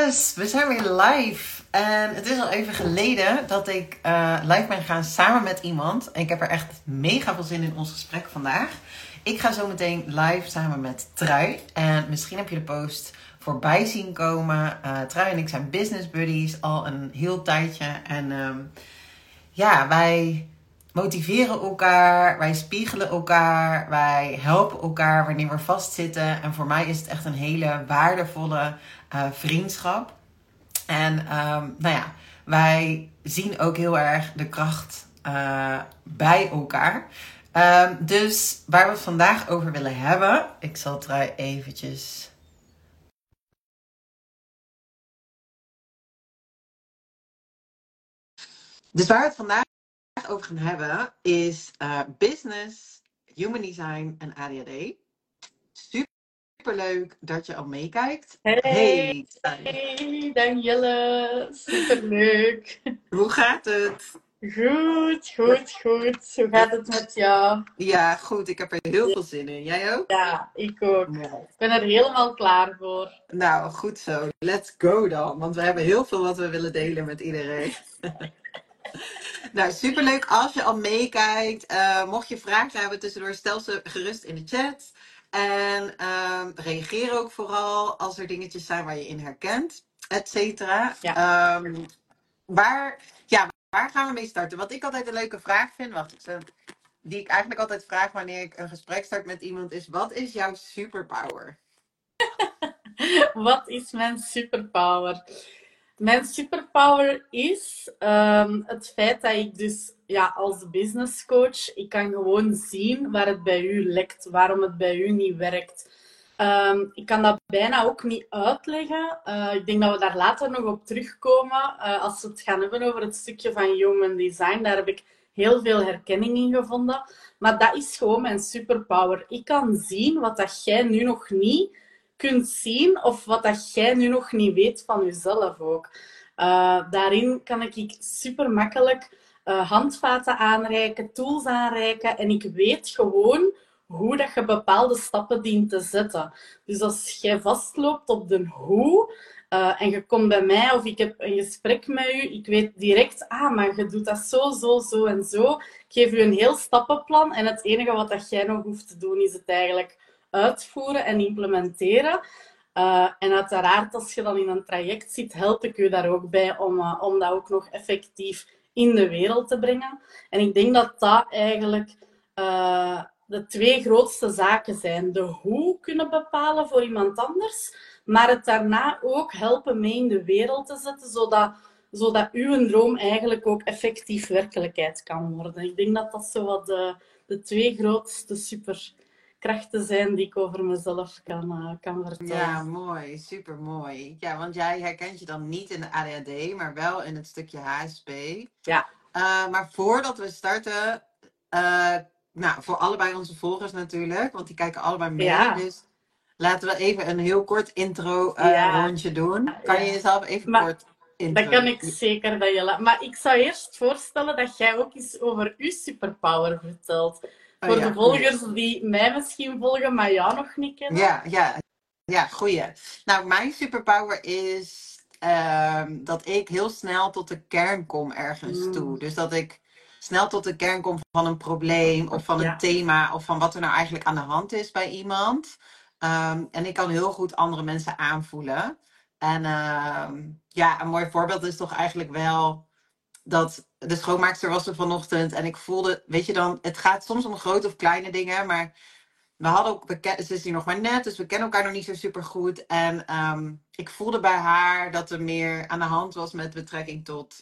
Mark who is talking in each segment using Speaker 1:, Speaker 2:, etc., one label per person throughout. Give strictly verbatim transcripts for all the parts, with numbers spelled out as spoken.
Speaker 1: Yes, we zijn weer live. En het is al even geleden dat ik uh, live ben gegaan samen met iemand. En ik heb er echt mega veel zin in ons gesprek vandaag. Ik ga zo meteen live samen met Trui. En misschien heb je de post voorbij zien komen. Uh, Trui en ik zijn business buddies al een heel tijdje. En um, ja, wij motiveren elkaar, wij spiegelen elkaar, wij helpen elkaar wanneer we vastzitten. En voor mij is het echt een hele waardevolle uh, vriendschap. En um, nou ja, wij zien ook heel erg de kracht uh, bij elkaar. Um, dus waar we het vandaag over willen hebben, ik zal Trui eventjes... Dus waar we het vandaag over gaan hebben is uh, business, human design en A D H D. Super leuk dat je al meekijkt.
Speaker 2: Hey,
Speaker 1: Hey,
Speaker 2: hey Danielle, superleuk.
Speaker 1: Hoe gaat het?
Speaker 2: Goed, goed, goed. Hoe gaat het met jou?
Speaker 1: Ja, goed. Ik heb er heel veel zin in. Jij ook?
Speaker 2: Ja, ik ook.
Speaker 1: Ja.
Speaker 2: Ik ben er helemaal klaar voor.
Speaker 1: Nou, goed zo. Let's go dan. Want we hebben heel veel wat we willen delen met iedereen. Nou, superleuk als je al meekijkt. Uh, mocht je vragen hebben tussendoor, stel ze gerust in de chat. En uh, reageer ook vooral als er dingetjes zijn waar je in herkent, et cetera.
Speaker 2: Ja.
Speaker 1: Um, waar, ja, waar gaan we mee starten? Wat ik altijd een leuke vraag vind, wacht, die ik eigenlijk altijd vraag wanneer ik een gesprek start met iemand, is: wat is jouw superpower?
Speaker 2: Wat is mijn superpower? Mijn superpower is um, het feit dat ik dus ja, als business coach, ik kan gewoon zien waar het bij u lekt, waarom het bij u niet werkt. Um, ik kan dat bijna ook niet uitleggen. Uh, ik denk dat we daar later nog op terugkomen. Uh, als we het gaan hebben over het stukje van human design, daar heb ik heel veel herkenning in gevonden. Maar dat is gewoon mijn superpower. Ik kan zien wat dat jij nu nog niet kunt zien of wat dat jij nu nog niet weet van jezelf ook. Uh, daarin kan ik super makkelijk uh, handvaten aanreiken, tools aanreiken en ik weet gewoon hoe dat je bepaalde stappen dient te zetten. Dus als jij vastloopt op de hoe uh, en je komt bij mij of ik heb een gesprek met u, ik weet direct, ah, maar je doet dat zo, zo, zo en zo. Ik geef u een heel stappenplan en het enige wat dat jij nog hoeft te doen is het eigenlijk uitvoeren en implementeren. Uh, en uiteraard, als je dan in een traject zit, help ik u daar ook bij om, uh, om dat ook nog effectief in de wereld te brengen. En ik denk dat dat eigenlijk uh, de twee grootste zaken zijn. De hoe kunnen bepalen voor iemand anders, maar het daarna ook helpen mee in de wereld te zetten, zodat, zodat uw droom eigenlijk ook effectief werkelijkheid kan worden. Ik denk dat dat zo wat de, de twee grootste super krachten zijn die ik over mezelf kan, uh, kan vertellen.
Speaker 1: Ja, mooi. Super mooi. Ja, want jij herkent je dan niet in de A D H D, maar wel in het stukje H S P.
Speaker 2: Ja.
Speaker 1: Uh, maar voordat we starten, uh, nou, voor allebei onze volgers natuurlijk, want die kijken allebei mee.
Speaker 2: Ja.
Speaker 1: Dus laten we even een heel kort intro uh,
Speaker 2: ja.
Speaker 1: rondje doen. Kan ja. je jezelf even maar, kort intro?
Speaker 2: Dat kan ik zeker, Danielle. Maar ik zou eerst voorstellen dat jij ook eens over uw superpower vertelt. Voor oh ja, de volgers goeie. Die mij misschien volgen, maar jou nog niet kennen.
Speaker 1: Ja, ja, ja, goeie. Nou, mijn superpower is uh, dat ik heel snel tot de kern kom ergens mm. toe. Dus dat ik snel tot de kern kom van een probleem of van een ja. thema of van wat er nou eigenlijk aan de hand is bij iemand. Um, en ik kan heel goed andere mensen aanvoelen. En uh, ja, een mooi voorbeeld is toch eigenlijk wel dat de schoonmaakster was er vanochtend en ik voelde, weet je dan, het gaat soms om grote of kleine dingen, maar we hadden ook, we ken, ze is hier nog maar net, dus we kennen elkaar nog niet zo super goed. En um, ik voelde bij haar dat er meer aan de hand was met betrekking tot,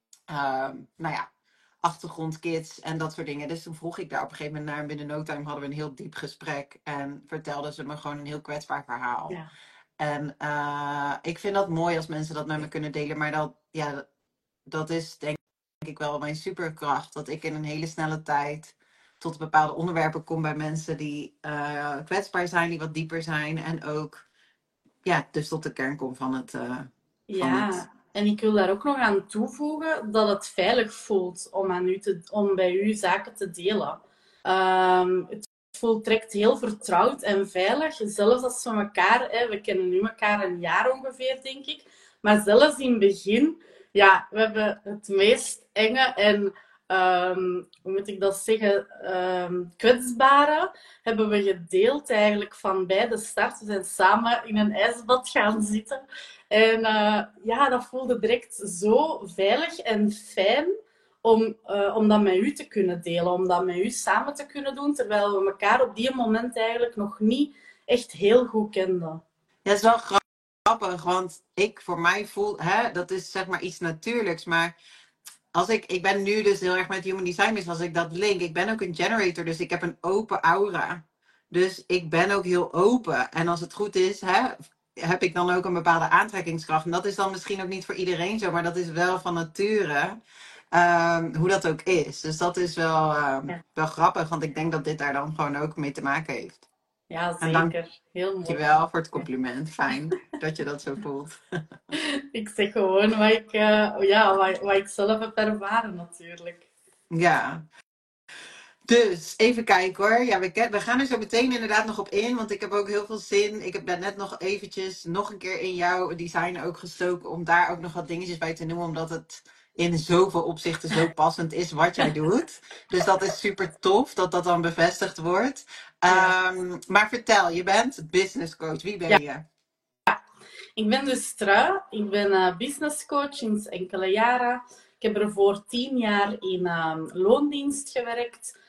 Speaker 1: um, nou ja, achtergrondkids en dat soort dingen. Dus toen vroeg ik daar op een gegeven moment naar en binnen no time hadden we een heel diep gesprek en vertelde ze me gewoon een heel kwetsbaar verhaal. Ja. En uh, ik vind dat mooi als mensen dat met me kunnen delen, maar dat, ja, dat is denk ik wel mijn superkracht. Dat ik in een hele snelle tijd tot bepaalde onderwerpen kom bij mensen die uh, kwetsbaar zijn, die wat dieper zijn. En ook, ja, dus tot de kern kom van het... Uh,
Speaker 2: ja,
Speaker 1: van het...
Speaker 2: en ik wil daar ook nog aan toevoegen dat het veilig voelt om, aan u te, om bij u zaken te delen. Um, het voelt direct heel vertrouwd en veilig. Zelfs als we elkaar, hè, we kennen nu elkaar een jaar ongeveer, denk ik. Maar zelfs in het begin, ja, we hebben het meest enge en, um, hoe moet ik dat zeggen, um, kwetsbare hebben we gedeeld eigenlijk van bij de start. We zijn samen in een ijsbad gaan zitten. En uh, ja, dat voelde direct zo veilig en fijn om, uh, om dat met u te kunnen delen, om dat met u samen te kunnen doen, terwijl we elkaar op die moment eigenlijk nog niet echt heel goed kenden.
Speaker 1: Ja, het is wel grappig, want ik voor mij voel, hè, dat is zeg maar iets natuurlijks, maar als ik, ik ben nu dus heel erg met human design, dus als ik dat link, ik ben ook een generator, dus ik heb een open aura. Dus ik ben ook heel open. En als het goed is, hè, heb ik dan ook een bepaalde aantrekkingskracht. En dat is dan misschien ook niet voor iedereen zo, maar dat is wel van nature um, hoe dat ook is. Dus dat is wel, um, ja. wel grappig, want ik denk dat dit daar dan gewoon ook mee te maken heeft.
Speaker 2: Ja, zeker. Dank, heel mooi.
Speaker 1: Dankjewel voor het compliment. Fijn dat je dat zo voelt.
Speaker 2: Ik zeg gewoon wat ik, uh, ja, wat, wat ik zelf heb ervaren natuurlijk.
Speaker 1: Ja. Dus, even kijken hoor. Ja, we, we gaan er zo meteen inderdaad nog op in, want ik heb ook heel veel zin. Ik heb net nog eventjes nog een keer in jouw design ook gestoken om daar ook nog wat dingetjes bij te noemen, omdat het in zoveel opzichten zo passend is wat jij doet. Dus dat is super tof dat dat dan bevestigd wordt. Ja. Um, maar vertel, je bent business coach. Wie ben je?
Speaker 2: Ja. Ik ben dus Trui. Ik ben uh, business coach sinds enkele jaren. Ik heb er voor tien jaar in um, loondienst gewerkt.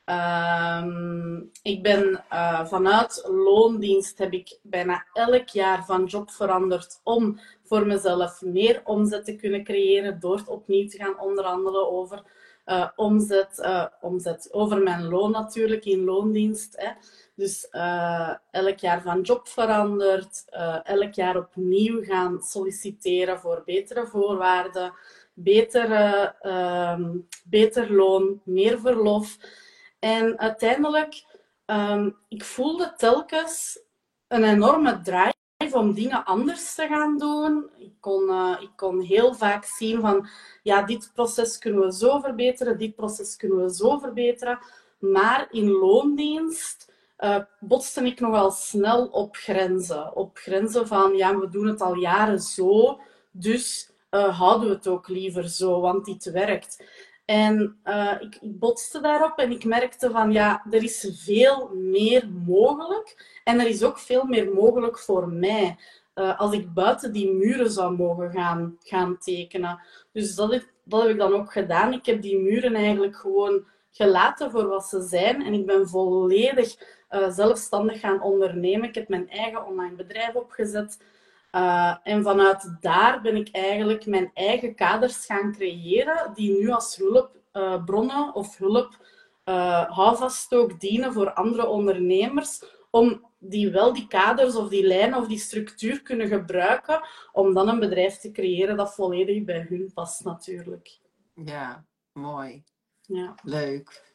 Speaker 2: Um, ik ben uh, vanuit loondienst heb ik bijna elk jaar van job veranderd om voor mezelf meer omzet te kunnen creëren door het opnieuw te gaan onderhandelen over uh, omzet, uh, omzet, over mijn loon natuurlijk in loondienst. Hè. Dus uh, elk jaar van job veranderd, uh, elk jaar opnieuw gaan solliciteren voor betere voorwaarden, betere, uh, beter loon, meer verlof. En uiteindelijk, um, ik voelde telkens een enorme drive om dingen anders te gaan doen. Ik kon, uh, ik kon heel vaak zien van, ja, dit proces kunnen we zo verbeteren, dit proces kunnen we zo verbeteren. Maar in loondienst uh, botste ik nogal snel op grenzen. Op grenzen van, ja, we doen het al jaren zo, dus uh, houden we het ook liever zo, want dit werkt. En uh, ik, ik botste daarop en ik merkte van, ja, er is veel meer mogelijk. En er is ook veel meer mogelijk voor mij. Uh, als ik buiten die muren zou mogen gaan, gaan tekenen. Dus dat heb, dat heb ik dan ook gedaan. Ik heb die muren eigenlijk gewoon gelaten voor wat ze zijn. En ik ben volledig uh, zelfstandig gaan ondernemen. Ik heb mijn eigen online bedrijf opgezet. Uh, en vanuit daar ben ik eigenlijk mijn eigen kaders gaan creëren, die nu als hulpbronnen uh, of hulp uh, houvast ook dienen voor andere ondernemers, om die wel die kaders of die lijnen of die structuur kunnen gebruiken, om dan een bedrijf te creëren dat volledig bij hun past natuurlijk.
Speaker 1: Ja, mooi.
Speaker 2: Ja.
Speaker 1: Leuk.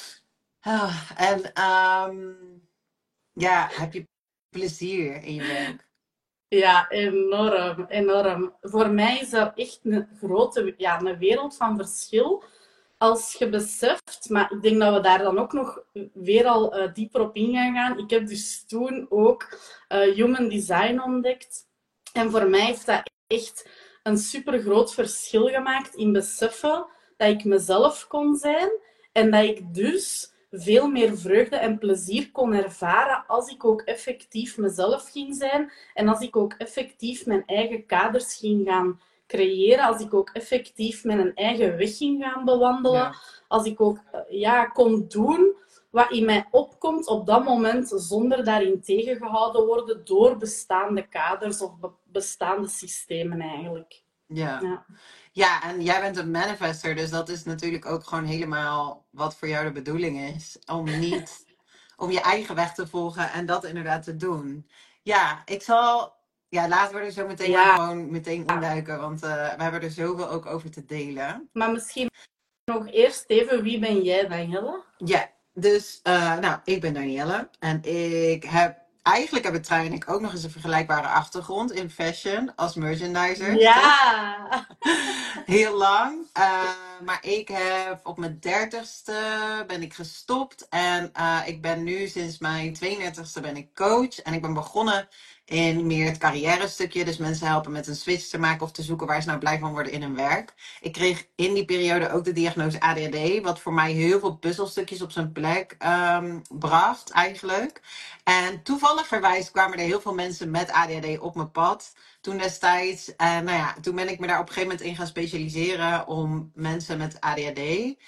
Speaker 1: Ah, en um, ja, heb je plezier in je werk?
Speaker 2: Ja, enorm, enorm. Voor mij is dat echt een grote, ja, een wereld van verschil. Als je beseft, maar ik denk dat we daar dan ook nog weer al uh, dieper op in gaan gaan. Ik heb dus toen ook uh, Human Design ontdekt. En voor mij heeft dat echt een super groot verschil gemaakt in beseffen dat ik mezelf kon zijn. En dat ik dus veel meer vreugde en plezier kon ervaren als ik ook effectief mezelf ging zijn. En als ik ook effectief mijn eigen kaders ging gaan creëren. Als ik ook effectief mijn eigen weg ging gaan bewandelen. Ja. Als ik ook ja, kon doen wat in mij opkomt op dat moment, zonder daarin tegengehouden worden door bestaande kaders of be- bestaande systemen eigenlijk.
Speaker 1: Ja. ja. Ja, en jij bent een manifester, dus dat is natuurlijk ook gewoon helemaal wat voor jou de bedoeling is. Om niet, om je eigen weg te volgen en dat inderdaad te doen. Ja, ik zal, ja, laten we er zo meteen ja. gewoon meteen induiken, want uh, we hebben er zoveel ook over te delen.
Speaker 2: Maar misschien nog eerst even, wie ben jij, Danielle?
Speaker 1: Ja, dus, uh, nou, ik ben Danielle en ik heb eigenlijk hebben Trui en ik ook nog eens een vergelijkbare achtergrond in fashion als merchandisers, toch?
Speaker 2: Ja.
Speaker 1: Heel lang. Uh, maar ik heb op mijn dertigste ben ik gestopt. En uh, ik ben nu sinds mijn tweeëndertigste ben ik coach. En ik ben begonnen in meer het carrière stukje. Dus mensen helpen met een switch te maken of te zoeken waar ze nou blij van worden in hun werk. Ik kreeg in die periode ook de diagnose A D H D. Wat voor mij heel veel puzzelstukjes op zijn plek um, bracht eigenlijk. En toevalligerwijs kwamen er heel veel mensen met A D H D op mijn pad. Toen destijds. En nou ja, toen ben ik me daar op een gegeven moment in gaan specialiseren om mensen met A D H D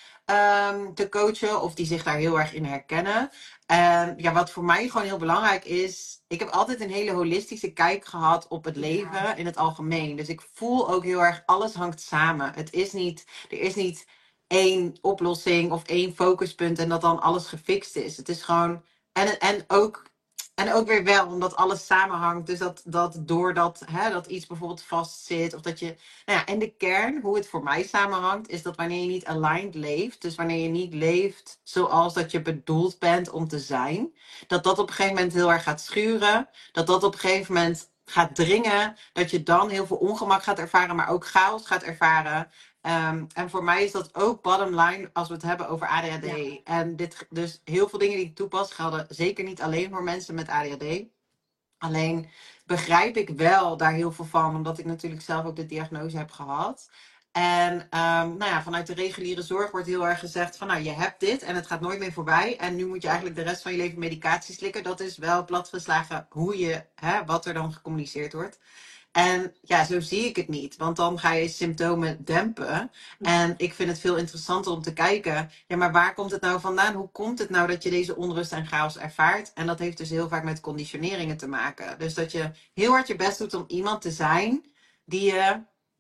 Speaker 1: um, te coachen. Of die zich daar heel erg in herkennen. En ja, wat voor mij gewoon heel belangrijk is. Ik heb altijd een hele holistische kijk gehad op het leven ja. in het algemeen. Dus ik voel ook heel erg, alles hangt samen. Het is niet, er is niet één oplossing of één focuspunt en dat dan alles gefixt is. Het is gewoon. En, en ook. En ook weer wel, omdat alles samenhangt. Dus dat, dat doordat hè, dat iets bijvoorbeeld vastzit. Of dat je. Nou ja, en de kern, hoe het voor mij samenhangt, is dat wanneer je niet aligned leeft. Dus wanneer je niet leeft zoals dat je bedoeld bent om te zijn. Dat dat op een gegeven moment heel erg gaat schuren. Dat dat op een gegeven moment gaat dringen. Dat je dan heel veel ongemak gaat ervaren, maar ook chaos gaat ervaren. Um, en voor mij is dat ook bottom line als we het hebben over A D H D. Ja. En dit, dus heel veel dingen die ik toepas gelden zeker niet alleen voor mensen met A D H D. Alleen begrijp ik wel daar heel veel van, omdat ik natuurlijk zelf ook de diagnose heb gehad. En um, nou ja, vanuit de reguliere zorg wordt heel erg gezegd van nou, je hebt dit en het gaat nooit meer voorbij. En nu moet je eigenlijk de rest van je leven medicatie slikken. Dat is wel platgeslagen hoe je, hè, wat er dan gecommuniceerd wordt. En ja, zo zie ik het niet. Want dan ga je symptomen dempen. En ik vind het veel interessanter om te kijken. Ja, maar waar komt het nou vandaan? Hoe komt het nou dat je deze onrust en chaos ervaart? En dat heeft dus heel vaak met conditioneringen te maken. Dus dat je heel hard je best doet om iemand te zijn die je,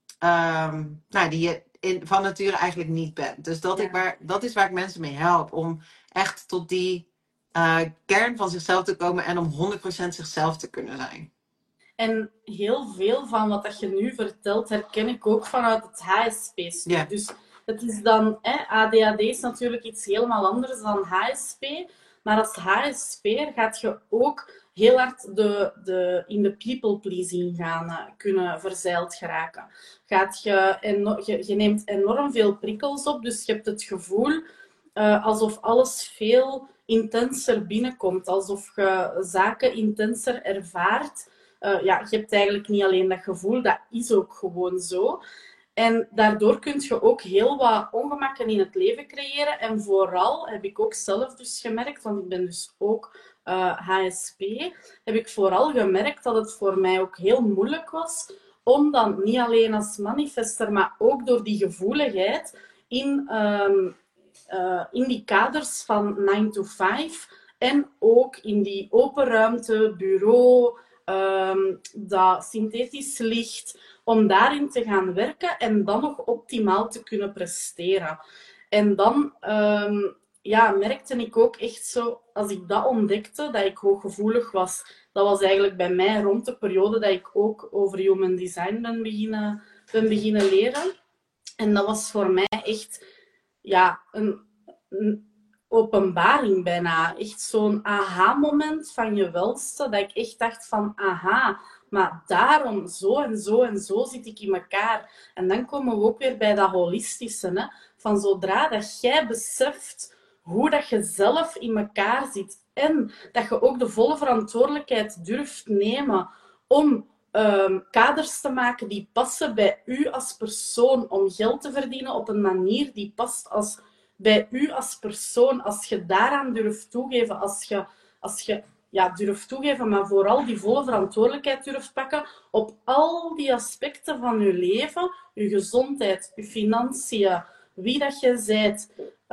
Speaker 1: um, nou, die je in, van nature eigenlijk niet bent. Dus dat, ja. ik waar, dat is waar ik mensen mee help. Om echt tot die uh, kern van zichzelf te komen en om honderd procent zichzelf te kunnen zijn.
Speaker 2: En heel veel van wat dat je nu vertelt, herken ik ook vanuit het H S P-stuk. Yeah. Dus het is dan, hè, A D H D is natuurlijk iets helemaal anders dan H S P. Maar als H S P'er gaat je ook heel hard de, de, in de people-pleasing gaan uh, kunnen verzeild geraken. Gaat je, en, je, je neemt enorm veel prikkels op, dus je hebt het gevoel uh, alsof alles veel intenser binnenkomt. Alsof je zaken intenser ervaart. Uh, ja, je hebt eigenlijk niet alleen dat gevoel, dat is ook gewoon zo. En daardoor kun je ook heel wat ongemakken in het leven creëren. En vooral, heb ik ook zelf dus gemerkt, want ik ben dus ook uh, H S P, heb ik vooral gemerkt dat het voor mij ook heel moeilijk was om dan niet alleen als manifester, maar ook door die gevoeligheid in, um, uh, in die kaders van nine to five en ook in die open ruimte, bureau, Um, dat synthetisch licht, om daarin te gaan werken en dan nog optimaal te kunnen presteren. En dan um, ja, merkte ik ook echt zo, als ik dat ontdekte, dat ik hooggevoelig was. Dat was eigenlijk bij mij rond de periode dat ik ook over human design ben beginnen, ben beginnen leren. En dat was voor mij echt ja, een... een openbaring bijna. Echt zo'n aha-moment van je welste, dat ik echt dacht van, aha, maar daarom, zo en zo en zo zit ik in elkaar. En dan komen we ook weer bij dat holistische, hè? Van zodra dat jij beseft hoe dat je zelf in elkaar zit en dat je ook de volle verantwoordelijkheid durft nemen om um, kaders te maken die passen bij u als persoon, om geld te verdienen op een manier die past als bij u als persoon, als je daaraan durft toegeven, als je, als je ja, durft toegeven, maar vooral die volle verantwoordelijkheid durft pakken op al die aspecten van je leven, je gezondheid, je financiën, wie dat je bent.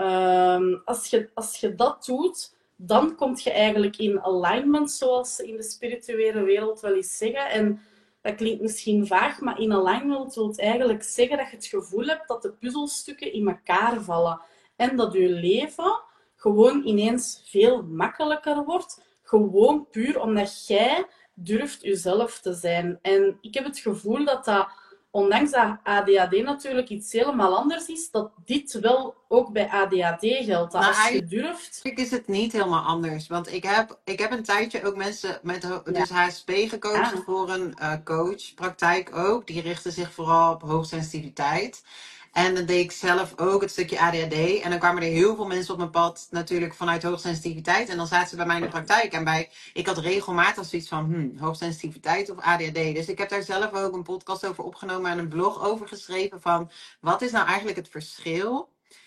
Speaker 2: Um, als, je, als je dat doet, dan kom je eigenlijk in alignment, zoals ze in de spirituele wereld wel eens zeggen. En dat klinkt misschien vaag, maar in alignment wil het eigenlijk zeggen dat je het gevoel hebt dat de puzzelstukken in elkaar vallen. En dat je leven gewoon ineens veel makkelijker wordt. Gewoon puur omdat jij durft jezelf te zijn. En ik heb het gevoel dat dat ondanks dat A D H D natuurlijk iets helemaal anders is, dat dit wel ook bij A D H D geldt. Dat
Speaker 1: Nou,
Speaker 2: als je durft...
Speaker 1: eigenlijk is het niet helemaal anders. Want ik heb, ik heb een tijdje ook mensen met ho-
Speaker 2: Ja.
Speaker 1: dus H S P gecoacht
Speaker 2: Ja.
Speaker 1: voor een uh, coachpraktijk ook. Die richtte zich vooral op hoogsensitiviteit. En dan deed ik zelf ook het stukje A D H D. En dan kwamen er heel veel mensen op mijn pad natuurlijk vanuit hoogsensitiviteit. En dan zaten ze bij mij in de praktijk. En bij, ik had regelmatig zoiets van hmm, hoogsensitiviteit of A D H D. Dus ik heb daar zelf ook een podcast over opgenomen en een blog over geschreven van wat is nou eigenlijk het verschil?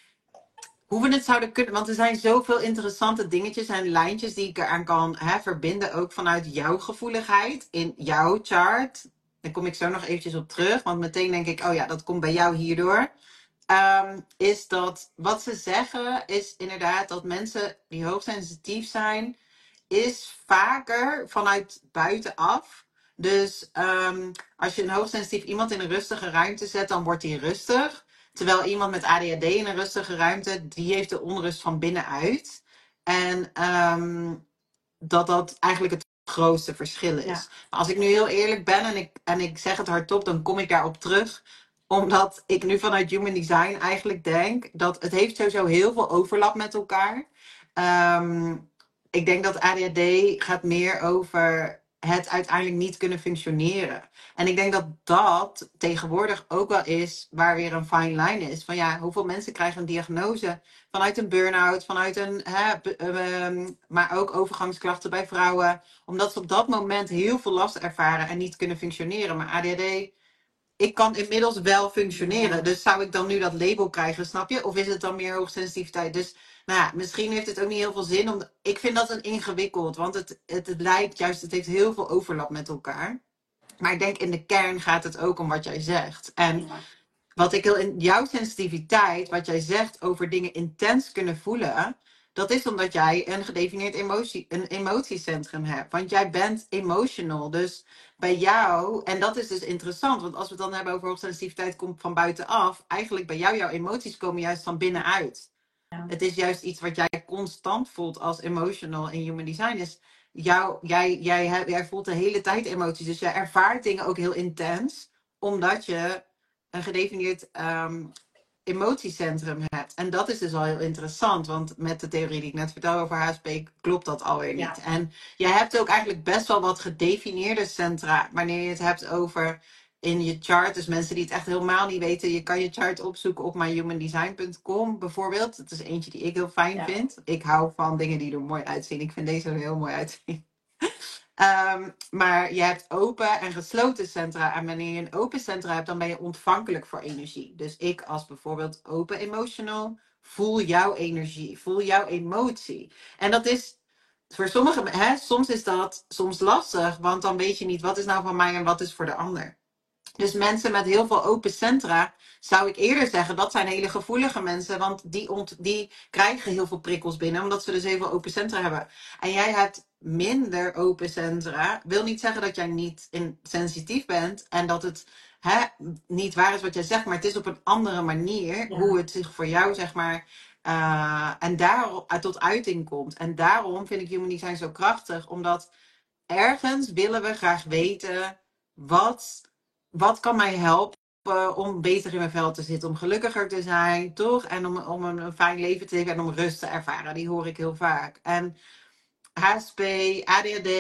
Speaker 1: Hoe we het zouden kunnen, want er zijn zoveel interessante dingetjes en lijntjes die ik eraan kan hè, verbinden, ook vanuit jouw gevoeligheid in jouw chart. Daar kom ik zo nog eventjes op terug, want meteen denk ik, oh ja, dat komt bij jou hierdoor. Um, is dat wat ze zeggen is inderdaad dat mensen die hoogsensitief zijn, is vaker vanuit buitenaf. Dus um, als je een hoogsensitief iemand in een rustige ruimte zet, dan wordt hij rustig. Terwijl iemand met A D H D in een rustige ruimte, die heeft de onrust van binnenuit. En um, dat dat eigenlijk het grootste verschil is.
Speaker 2: Ja.
Speaker 1: Maar als ik nu heel eerlijk ben en ik, en ik zeg het hardop, dan kom ik daarop terug. Omdat ik nu vanuit Human Design eigenlijk denk dat het heeft sowieso heel veel overlap met elkaar. Um, ik denk dat A D H D gaat meer over het uiteindelijk niet kunnen functioneren. En ik denk dat dat tegenwoordig ook wel is waar weer een fine line is. Van ja, hoeveel mensen krijgen een diagnose vanuit een burn-out, vanuit een, hè, um, maar ook overgangsklachten bij vrouwen. Omdat ze op dat moment heel veel last ervaren en niet kunnen functioneren. Maar A D H D, ik kan inmiddels wel functioneren. Ja. Dus zou ik dan nu dat label krijgen, snap je? Of is het dan meer hoogsensitiviteit? Dus nou ja, misschien heeft het ook niet heel veel zin. Om, ik vind dat een ingewikkeld. Want het, het, het lijkt juist, het heeft heel veel overlap met elkaar. Maar ik denk in de kern gaat het ook om wat jij zegt. En ja. Wat ik heel in jouw sensitiviteit, wat jij zegt over dingen intens kunnen voelen, dat is omdat jij een gedefinieerd emotie, een emotiecentrum hebt. Want jij bent emotional. Dus bij jou, en dat is dus interessant, want als we het dan hebben over hoogsensitiviteit komt van buitenaf, eigenlijk bij jou, jouw emoties komen juist van binnenuit. Ja. Het is juist iets wat jij constant voelt als emotional in Human Design. Is jou, jij, jij, jij voelt de hele tijd emoties. Dus jij ervaart dingen ook heel intens, omdat je een gedefinieerd um, emotiecentrum hebt. En dat is dus al heel interessant, want met de theorie die ik net vertelde over H S P klopt dat alweer niet. Ja. En jij hebt ook eigenlijk best wel wat gedefinieerde centra, wanneer je het hebt over in je chart. Dus mensen die het echt helemaal niet weten, je kan je chart opzoeken op myhumandesign punt com bijvoorbeeld. Dat is eentje die ik heel fijn ja. vind. Ik hou van dingen die er mooi uitzien. Ik vind deze er heel mooi uitzien. Um, maar je hebt open en gesloten centra. En wanneer je een open centra hebt, dan ben je ontvankelijk voor energie. Dus ik als bijvoorbeeld open emotional, voel jouw energie, voel jouw emotie. En dat is voor sommigen, hè, soms is dat soms lastig, want dan weet je niet wat is nou van mij en wat is voor de ander. Dus mensen met heel veel open centra, zou ik eerder zeggen, dat zijn hele gevoelige mensen. Want die, ont, die krijgen heel veel prikkels binnen, omdat ze dus heel veel open centra hebben. En jij hebt minder open centra. Wil niet zeggen dat jij niet in, sensitief bent. En dat het hè, niet waar is wat jij zegt. Maar het is op een andere manier ja. hoe het zich voor jou, zeg maar, uh, en daar tot uiting komt. En daarom vind ik Human Design zo krachtig. Omdat ergens willen we graag weten wat... Wat kan mij helpen om beter in mijn vel te zitten, om gelukkiger te zijn, toch? En om, om een, een fijn leven te leven en om rust te ervaren. Die hoor ik heel vaak. En H S P, A D H D,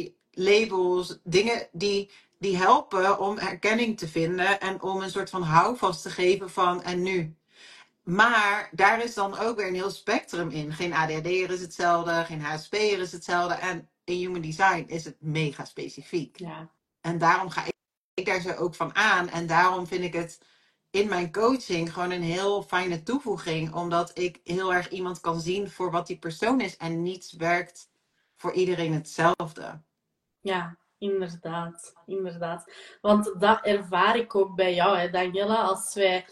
Speaker 1: labels, dingen die, die helpen om herkenning te vinden en om een soort van houvast te geven van en nu. Maar daar is dan ook weer een heel spectrum in. Geen A D H D'er is hetzelfde, geen H S P'er is hetzelfde. En in Human Design is het mega specifiek. Ja. En daarom ga ik ik daar zo ook van aan. En daarom vind ik het in mijn coaching gewoon een heel fijne toevoeging. Omdat ik heel erg iemand kan zien voor wat die persoon is. En niets werkt voor iedereen hetzelfde.
Speaker 2: Ja, inderdaad. inderdaad. Want dat ervaar ik ook bij jou, hè, Daniela. Als wij...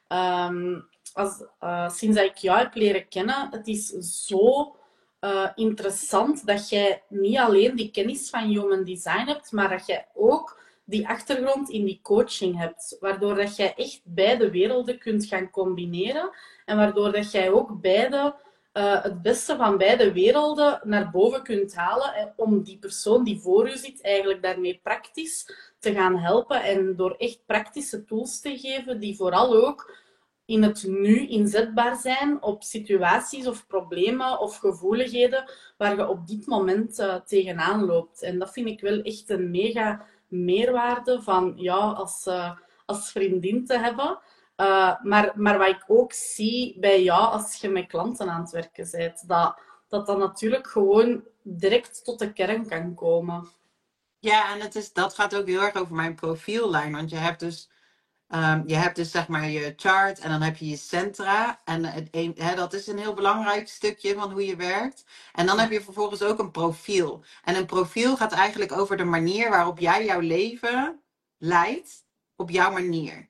Speaker 2: Um, als, uh, sinds dat ik jou heb leren kennen, het is zo... Uh, interessant dat jij niet alleen die kennis van Human Design hebt, maar dat jij ook die achtergrond in die coaching hebt. Waardoor dat jij echt beide werelden kunt gaan combineren. En waardoor dat jij ook beide uh, het beste van beide werelden naar boven kunt halen. En om die persoon die voor u zit eigenlijk daarmee praktisch te gaan helpen. En door echt praktische tools te geven die vooral ook in het nu inzetbaar zijn op situaties of problemen of gevoeligheden waar je op dit moment uh, tegenaan loopt. En dat vind ik wel echt een mega meerwaarde van jou als, uh, als vriendin te hebben. Uh, maar, maar wat ik ook zie bij jou als je met klanten aan het werken bent, dat dat, dat natuurlijk gewoon direct tot de kern kan komen.
Speaker 1: Ja, en het is, dat gaat ook heel erg over mijn profiellijn. Want je hebt dus Um, je hebt dus zeg maar je chart en dan heb je je centra. En het een, hè, dat is een heel belangrijk stukje van hoe je werkt. En dan heb je vervolgens ook een profiel. En een profiel gaat eigenlijk over de manier waarop jij jouw leven leidt op jouw manier.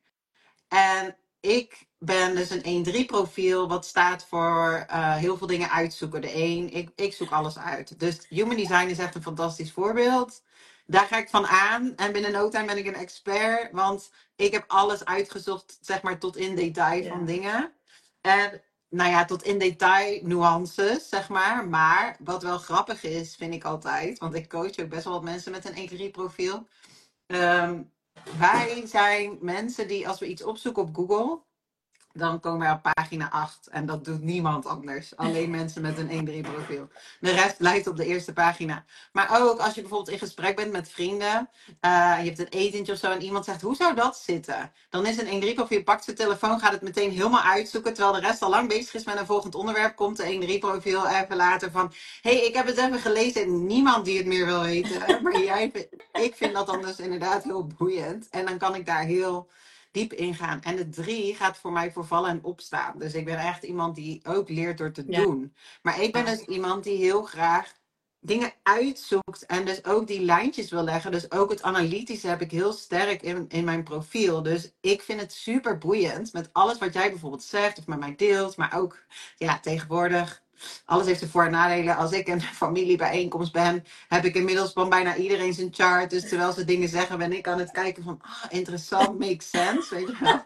Speaker 1: En ik ben dus een één drie profiel, wat staat voor uh, heel veel dingen uitzoeken. De één, ik, ik zoek alles uit. Dus Human Design is echt een fantastisch voorbeeld. Daar ga ik van aan. En binnen no time ben ik een expert. Want ik heb alles uitgezocht, zeg maar, tot in detail van
Speaker 2: Ja.
Speaker 1: dingen. En nou ja, tot in detail nuances, zeg maar. Maar wat wel grappig is, vind ik altijd. Want ik coach ook best wel wat mensen met een één drie profiel. Um, wij zijn mensen die, als we iets opzoeken op Google, dan komen we op pagina acht. En dat doet niemand anders. Alleen mensen met een één drie profiel. De rest lijkt op de eerste pagina. Maar ook als je bijvoorbeeld in gesprek bent met vrienden. Uh, je hebt een etentje of zo. En iemand zegt, hoe zou dat zitten? Dan is een één drie profiel, pakt zijn telefoon, gaat het meteen helemaal uitzoeken. Terwijl de rest al lang bezig is met een volgend onderwerp. Komt de één drie profiel even later van, hé, hey, ik heb het even gelezen. Niemand die het meer wil weten. Maar jij, ik vind dat dan dus inderdaad heel boeiend. En dan kan ik daar heel diep ingaan. En de drie gaat voor mij voor vallen en opstaan. Dus ik ben echt iemand die ook leert door te
Speaker 2: Ja.
Speaker 1: doen. Maar ik ben dus iemand die heel graag dingen uitzoekt en dus ook die lijntjes wil leggen. Dus ook het analytische heb ik heel sterk in, in mijn profiel. Dus ik vind het super boeiend met alles wat jij bijvoorbeeld zegt of met mij deelt. Maar ook ja, tegenwoordig, alles heeft zijn voor- en nadelen. Als ik een familiebijeenkomst ben, heb ik inmiddels van bijna iedereen zijn chart. Dus terwijl ze dingen zeggen, ben ik aan het kijken van, ah, interessant, makes sense, weet je wel.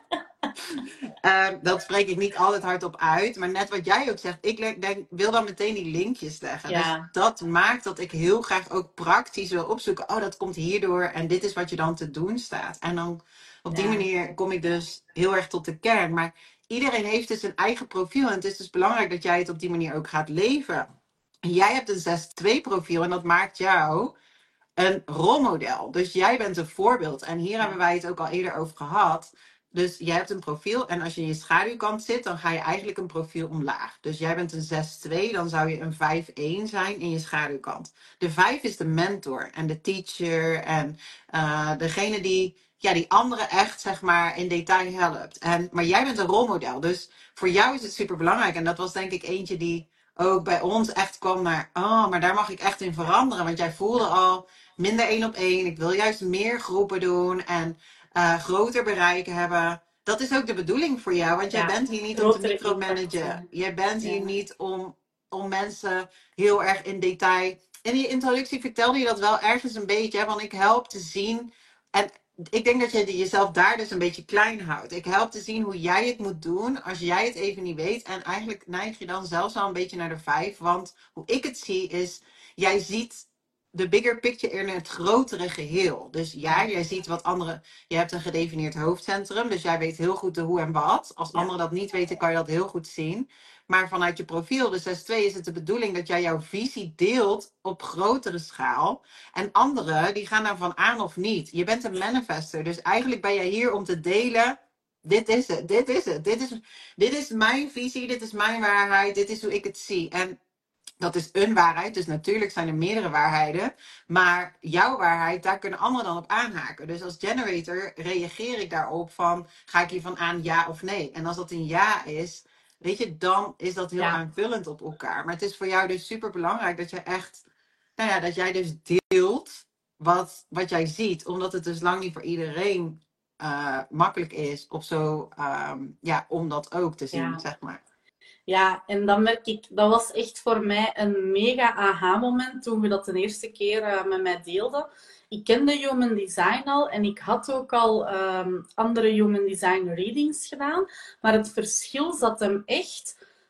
Speaker 1: Uh, dat spreek ik niet altijd hardop uit. Maar net wat jij ook zegt, ik denk, wil dan meteen die linkjes leggen.
Speaker 2: Ja.
Speaker 1: Dus dat maakt dat ik heel graag ook praktisch wil opzoeken. Oh, dat komt hierdoor en dit is wat je dan te doen staat. En dan op die
Speaker 2: Ja.
Speaker 1: manier kom ik dus heel erg tot de kern. Maar iedereen heeft dus een eigen profiel. En het is dus belangrijk dat jij het op die manier ook gaat leven. Jij hebt een zes twee profiel en dat maakt jou een rolmodel. Dus jij bent een voorbeeld. En hier hebben wij het ook al eerder over gehad. Dus jij hebt een profiel en als je in je schaduwkant zit, dan ga je eigenlijk een profiel omlaag. Dus jij bent een zes twee, dan zou je een vijf één zijn in je schaduwkant. De vijf is de mentor en de teacher en uh, degene die, ja, die anderen echt, zeg maar, in detail helpt. En, maar jij bent een rolmodel. Dus voor jou is het super belangrijk. En dat was denk ik eentje die ook bij ons echt kwam naar, oh, maar daar mag ik echt in veranderen. Want jij voelde al, minder één op één. Ik wil juist meer groepen doen en uh, groter bereik hebben. Dat is ook de bedoeling voor jou. Want jij
Speaker 2: Ja,
Speaker 1: bent hier niet om te
Speaker 2: grotere
Speaker 1: micromanagen.
Speaker 2: impact,
Speaker 1: Jij bent hier
Speaker 2: ja.
Speaker 1: niet om, om mensen heel erg in detail. In je introductie vertelde je dat wel ergens een beetje. Hè? Want ik help te zien. En ik denk dat je jezelf daar dus een beetje klein houdt. Ik help te zien hoe jij het moet doen als jij het even niet weet. En eigenlijk neig je dan zelfs al een beetje naar de vijf. Want hoe ik het zie is, jij ziet de bigger picture in het grotere geheel. Dus ja, jij ziet wat anderen. Je hebt een gedefinieerd hoofdcentrum, dus jij weet heel goed de hoe en wat. Als
Speaker 2: Ja.
Speaker 1: anderen dat niet weten, kan je dat heel goed zien. Maar vanuit je profiel, de zes twee, is het de bedoeling dat jij jouw visie deelt op grotere schaal. En anderen, die gaan daarvan aan of niet. Je bent een manifester, dus eigenlijk ben jij hier om te delen. Dit is het, dit is het. Dit is, dit is mijn visie, dit is mijn waarheid, dit is hoe ik het zie. En dat is een waarheid, dus natuurlijk zijn er meerdere waarheden. Maar jouw waarheid, daar kunnen anderen dan op aanhaken. Dus als generator reageer ik daarop van, ga ik hiervan aan ja of nee? En als dat een ja is, weet je, dan is dat heel
Speaker 2: Ja.
Speaker 1: aanvullend op elkaar. Maar het is voor jou dus super belangrijk dat je echt, nou ja, dat jij dus deelt wat, wat jij ziet. Omdat het dus lang niet voor iedereen uh, makkelijk is of zo, um, ja, om dat ook te zien,
Speaker 2: Ja.
Speaker 1: zeg maar.
Speaker 2: Ja, en dan merk ik, dat was echt voor mij een mega aha-moment toen we dat de eerste keer uh, met mij deelden. Ik kende Human Design al en ik had ook al um, andere Human Design readings gedaan, maar het verschil zat hem echt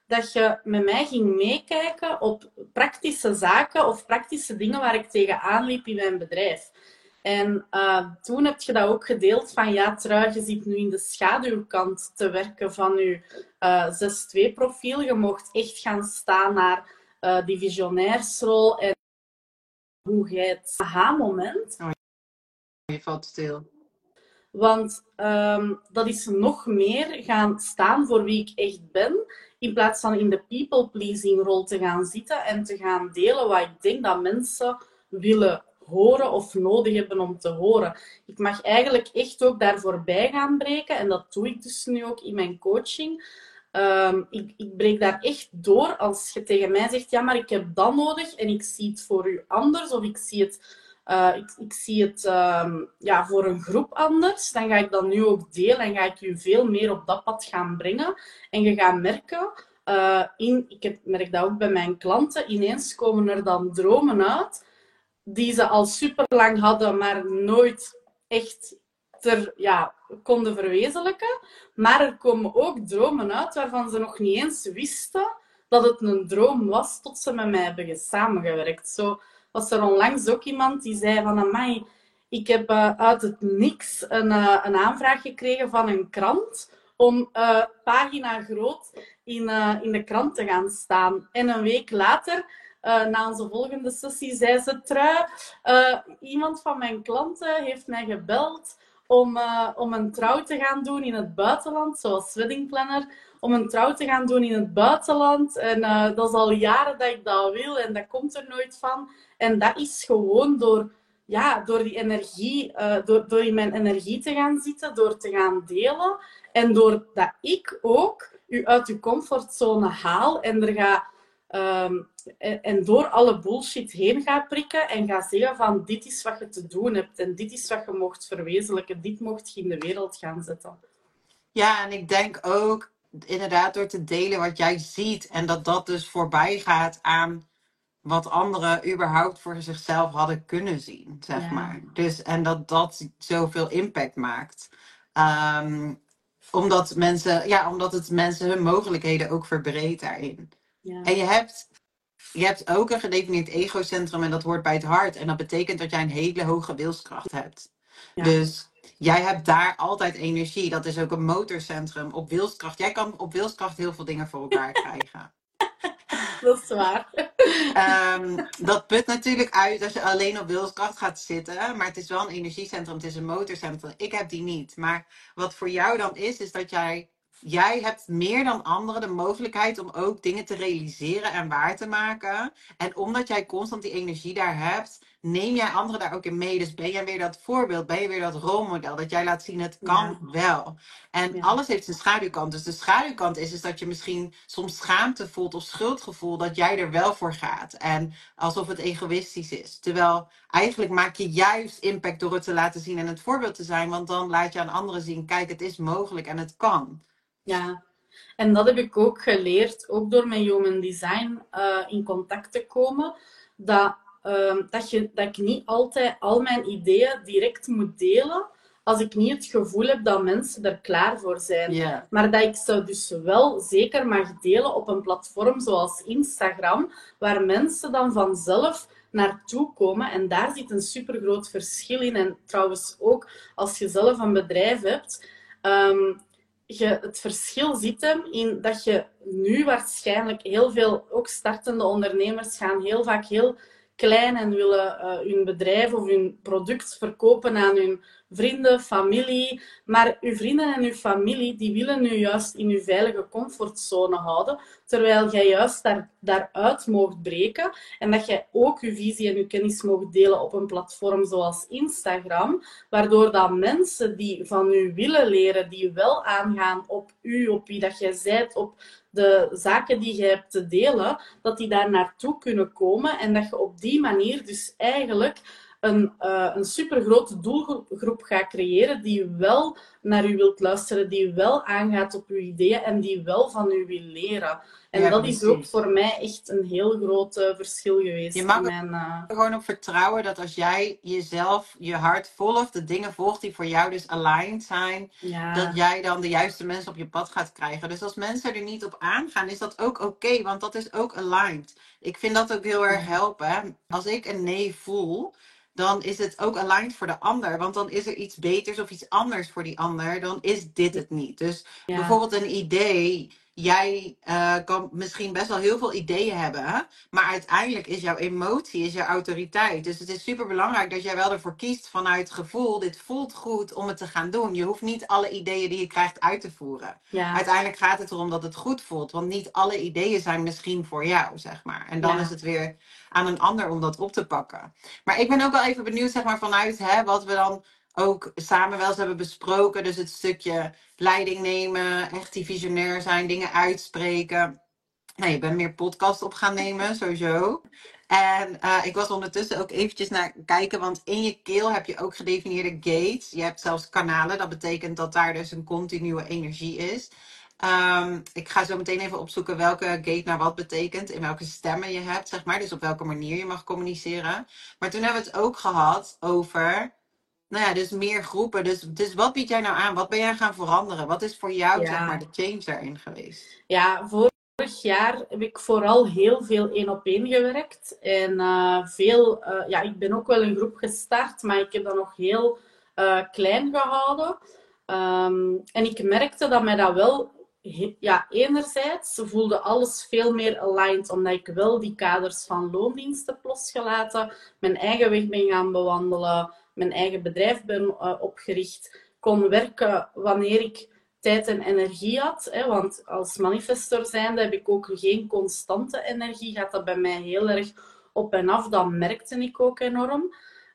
Speaker 2: dat je met mij ging meekijken op praktische zaken of praktische dingen waar ik tegenaan liep in mijn bedrijf. En uh, toen heb je dat ook gedeeld van ja, Trui, je zit nu in de schaduwkant te werken van je uh, zes twee profiel. Je mocht echt gaan staan naar uh, die visionairsrol en hoe jij het aha-moment.
Speaker 1: Oh, je valt stil.
Speaker 2: Want um, dat is nog meer gaan staan voor wie ik echt ben, in plaats van in de people-pleasing rol te gaan zitten en te gaan delen wat ik denk dat mensen willen horen of nodig hebben om te horen. Ik mag eigenlijk echt ook daarvoor bij gaan breken en dat doe ik dus nu ook in mijn coaching. Um, ik, ik breek daar echt door als je tegen mij zegt, ja, maar ik heb dat nodig en ik zie het voor u anders of ik zie het... Uh, ik, ik zie het um, ja, voor een groep anders, dan ga ik dat nu ook delen en ga ik je veel meer op dat pad gaan brengen. En je gaat merken, uh, in, ik heb, merk dat ook bij mijn klanten, ineens komen er dan dromen uit die ze al super lang hadden, maar nooit echt ter, ja, konden verwezenlijken. Maar er komen ook dromen uit waarvan ze nog niet eens wisten dat het een droom was, tot ze met mij hebben samengewerkt. Zo was er onlangs ook iemand die zei van, amai, ik heb uh, uit het niks een, uh, een aanvraag gekregen van een krant om uh, pagina groot in, uh, in de krant te gaan staan. En een week later, uh, na onze volgende sessie, zei ze, Trui, uh, iemand van mijn klanten heeft mij gebeld om, uh, om een trouw te gaan doen in het buitenland, zoals wedding planner, om een trouw te gaan doen in het buitenland. En uh, dat is al jaren dat ik dat wil en dat komt er nooit van. En dat is gewoon door, ja, door die energie, uh, door, door in mijn energie te gaan zitten, door te gaan delen. En doordat ik ook u uit uw comfortzone haal en er ga... Um, en, en door alle bullshit heen ga prikken en ga zeggen van dit is wat je te doen hebt en dit is wat je mocht verwezenlijken, dit mocht je in de wereld gaan zetten.
Speaker 1: Ja, en ik denk ook inderdaad door te delen wat jij ziet en dat dat dus voorbij gaat aan wat anderen überhaupt voor zichzelf hadden kunnen zien, zeg
Speaker 2: Ja.
Speaker 1: maar. Dus, en dat dat zoveel impact maakt. Um, omdat, mensen, ja, omdat het mensen hun mogelijkheden ook verbreedt daarin.
Speaker 2: Ja.
Speaker 1: En je hebt, je hebt ook een gedefinieerd egocentrum en dat hoort bij het hart. En dat betekent dat jij een hele hoge wilskracht hebt.
Speaker 2: Ja.
Speaker 1: Dus jij hebt daar altijd energie. Dat is ook een motorcentrum op wilskracht. Jij kan op wilskracht heel veel dingen voor elkaar krijgen.
Speaker 2: Dat is waar.
Speaker 1: Um, dat put natuurlijk uit als je alleen op wilskracht gaat zitten. Maar het is wel een energiecentrum, het is een motorcentrum. Ik heb die niet. Maar wat voor jou dan is, is dat jij... Jij hebt meer dan anderen de mogelijkheid om ook dingen te realiseren en waar te maken. En omdat jij constant die energie daar hebt, neem jij anderen daar ook in mee. Dus ben jij weer dat voorbeeld, ben je weer dat rolmodel. Dat jij laat zien, het kan ja. wel. En ja. alles heeft zijn schaduwkant. Dus de schaduwkant is, is dat je misschien soms schaamte voelt of schuldgevoel dat jij er wel voor gaat. En alsof het egoïstisch is. Terwijl eigenlijk maak je juist impact door het te laten zien en het voorbeeld te zijn. Want dan laat je aan anderen zien, kijk, het is mogelijk en het kan.
Speaker 2: Ja, en dat heb ik ook geleerd, ook door met Human Design uh, in contact te komen, dat, uh, dat, je, dat ik niet altijd al mijn ideeën direct moet delen, als ik niet het gevoel heb dat mensen er klaar voor zijn.
Speaker 1: Yeah.
Speaker 2: Maar dat ik ze dus wel zeker mag delen op een platform zoals Instagram, waar mensen dan vanzelf naartoe komen. En daar zit een supergroot verschil in. En trouwens ook, als je zelf een bedrijf hebt... Um, Je, het verschil zit hem in dat je nu waarschijnlijk heel veel, ook startende ondernemers gaan heel vaak heel klein en willen uh, hun bedrijf of hun product verkopen aan hun vrienden, familie. Maar uw vrienden en uw familie, die willen nu juist in uw veilige comfortzone houden, terwijl jij juist daar, daaruit mocht breken en dat jij ook uw visie en uw kennis mocht delen op een platform zoals Instagram, waardoor dat mensen die van u willen leren, die wel aangaan op u, op wie dat jij bent, op de zaken die je hebt te delen, dat die daar naartoe kunnen komen en dat je op die manier dus eigenlijk een, uh, een supergrote doelgroep gaat creëren die wel naar u wilt luisteren, die wel aangaat op uw ideeën en die wel van u wil leren. En
Speaker 1: Ja,
Speaker 2: dat
Speaker 1: precies.
Speaker 2: is ook voor mij echt een heel groot uh, verschil geweest.
Speaker 1: Je mag
Speaker 2: in mijn, uh...
Speaker 1: er gewoon op vertrouwen dat als jij jezelf, je hart volgt, de dingen volgt die voor jou dus aligned zijn,
Speaker 2: ja.
Speaker 1: dat jij dan de juiste mensen op je pad gaat krijgen. Dus als mensen er niet op aangaan, is dat ook oké, okay, want dat is ook aligned. Ik vind dat ook heel erg helpen. Als ik een nee voel, dan is het ook aligned voor de ander. Want dan is er iets beters of iets anders voor die ander. Dan is dit het niet. Dus ja. bijvoorbeeld een idee. Jij uh, kan misschien best wel heel veel ideeën hebben. Maar uiteindelijk is jouw emotie, is jouw autoriteit. Dus het is super belangrijk dat jij wel ervoor kiest vanuit gevoel. Dit voelt goed om het te gaan doen. Je hoeft niet alle ideeën die je krijgt uit te voeren. Ja. Uiteindelijk gaat het erom dat het goed voelt. Want niet alle ideeën zijn misschien voor jou, zeg maar. En dan ja. is het weer aan een ander om dat op te pakken. Maar ik ben ook wel even benieuwd, zeg maar, vanuit hè, wat we dan ook samen wel eens hebben besproken. Dus het stukje leiding nemen, echt die visionair zijn, dingen uitspreken. Nou, je bent meer podcast op gaan nemen, sowieso. En uh, ik was ondertussen ook eventjes naar kijken, want in je keel heb je ook gedefinieerde gates. Je hebt zelfs kanalen, dat betekent dat daar dus een continue energie is. Um, ik ga zo meteen even opzoeken welke gate nou wat betekent, in welke stemmen je hebt, zeg maar. Dus op welke manier je mag communiceren. Maar toen hebben we het ook gehad over, nou ja, dus meer groepen. Dus, dus wat bied jij nou aan? Wat ben jij gaan veranderen? Wat is voor jou, ja. zeg maar, de change daarin geweest?
Speaker 2: Ja, voor... Vorig jaar heb ik vooral heel veel één op één gewerkt. En uh, veel, uh, ja, ik ben ook wel een groep gestart, maar ik heb dat nog heel uh, klein gehouden. Um, en ik merkte dat mij dat wel, ja, enerzijds voelde alles veel meer aligned, omdat ik wel die kaders van loondienst heb losgelaten, mijn eigen weg ben gaan bewandelen, mijn eigen bedrijf ben uh, opgericht, kon werken wanneer ik tijd en energie had. Hè, want als manifestor zijnde heb ik ook geen constante energie. Gaat dat bij mij heel erg op en af. Dat merkte ik ook enorm.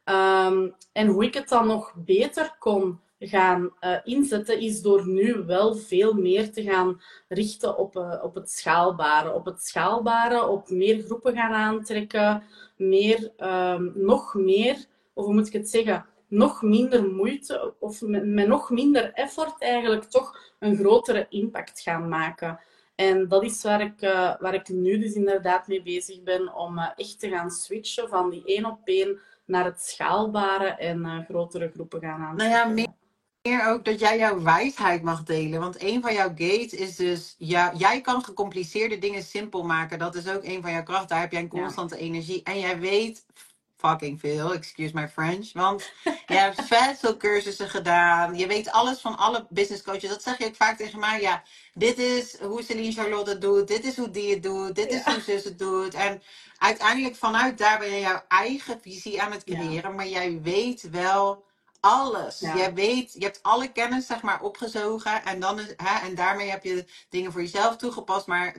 Speaker 2: Um, en hoe ik het dan nog beter kon gaan uh, inzetten, is door nu wel veel meer te gaan richten op, uh, op het schaalbare. Op het schaalbare, op meer groepen gaan aantrekken. Meer, um, nog meer, of hoe moet ik het zeggen... nog minder moeite of met, met nog minder effort eigenlijk toch een grotere impact gaan maken. En dat is waar ik, uh, waar ik nu dus inderdaad mee bezig ben om uh, echt te gaan switchen van die één op één naar het schaalbare en uh, grotere groepen gaan aantrekken.
Speaker 1: Nou ja, meer, meer ook dat jij jouw wijsheid mag delen. Want een van jouw gates is dus, ja, jij kan gecompliceerde dingen simpel maken. Dat is ook een van jouw krachten. Daar heb jij een constante ja. energie. En jij weet fucking veel, excuse my French. Want je hebt vet veel cursussen gedaan. Je weet alles van alle business coaches. Dat zeg je ook vaak tegen mij. Ja, dit is hoe Celine Charlotte het doet. Dit is hoe die het doet. Dit is ja. hoe zus het doet. En uiteindelijk vanuit daar ben je jouw eigen visie aan het creëren. Ja. Maar jij weet wel alles. Ja. Jij weet, je hebt alle kennis zeg maar opgezogen. En, dan is, hè, en daarmee heb je dingen voor jezelf toegepast. Maar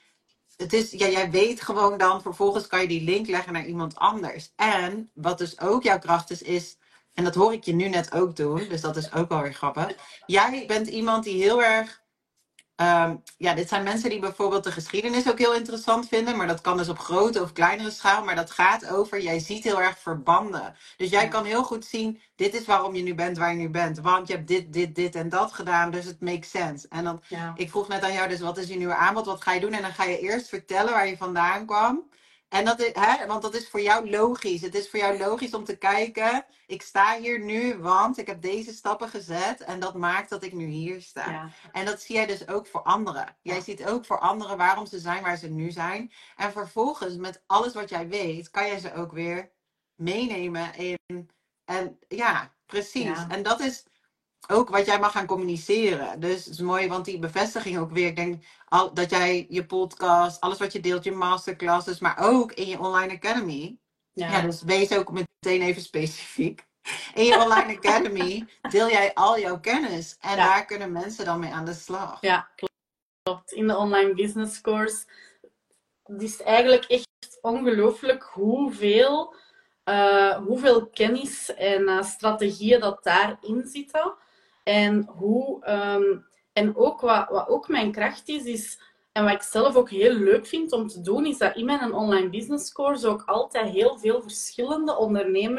Speaker 1: het is, ja, jij weet gewoon dan, vervolgens kan je die link leggen naar iemand anders. En wat dus ook jouw kracht is, is, en dat hoor ik je nu net ook doen, dus dat is ook wel weer grappig. Jij bent iemand die heel erg, um, ja, dit zijn mensen die bijvoorbeeld de geschiedenis ook heel interessant vinden, maar dat kan dus op grote of kleinere schaal, maar dat gaat over, jij ziet heel erg verbanden. Dus jij ja. kan heel goed zien, dit is waarom je nu bent waar je nu bent, want je hebt dit, dit, dit en dat gedaan, dus het makes sense. En dan, ja. ik vroeg net aan jou, dus wat is je nieuwe aanbod, wat ga je doen? En dan ga je eerst vertellen waar je vandaan kwam. En dat is, hè, want dat is voor jou logisch. Het is voor jou logisch om te kijken, ik sta hier nu, want ik heb deze stappen gezet en dat maakt dat ik nu hier sta. Ja. En dat zie jij dus ook voor anderen. Jij ja. ziet ook voor anderen waarom ze zijn waar ze nu zijn. En vervolgens, met alles wat jij weet, kan jij ze ook weer meenemen in, en ja, precies. Ja. En dat is ook wat jij mag gaan communiceren. Dus het is mooi, want die bevestiging ook weer. Ik denk al, dat jij je podcast, alles wat je deelt, je masterclasses, maar ook in je online academy. Ja, ja dus wees ook meteen even specifiek. In je online academy deel jij al jouw kennis. En ja. daar kunnen mensen dan mee aan de slag.
Speaker 2: Ja, klopt. In de online business course. Het is eigenlijk echt ongelooflijk hoeveel, uh, hoeveel kennis en uh, strategieën dat daarin zitten. En, hoe, um, en ook wat, wat ook mijn kracht is, is, en wat ik zelf ook heel leuk vind om te doen, is dat in mijn online business course ook altijd heel veel verschillende ondernemers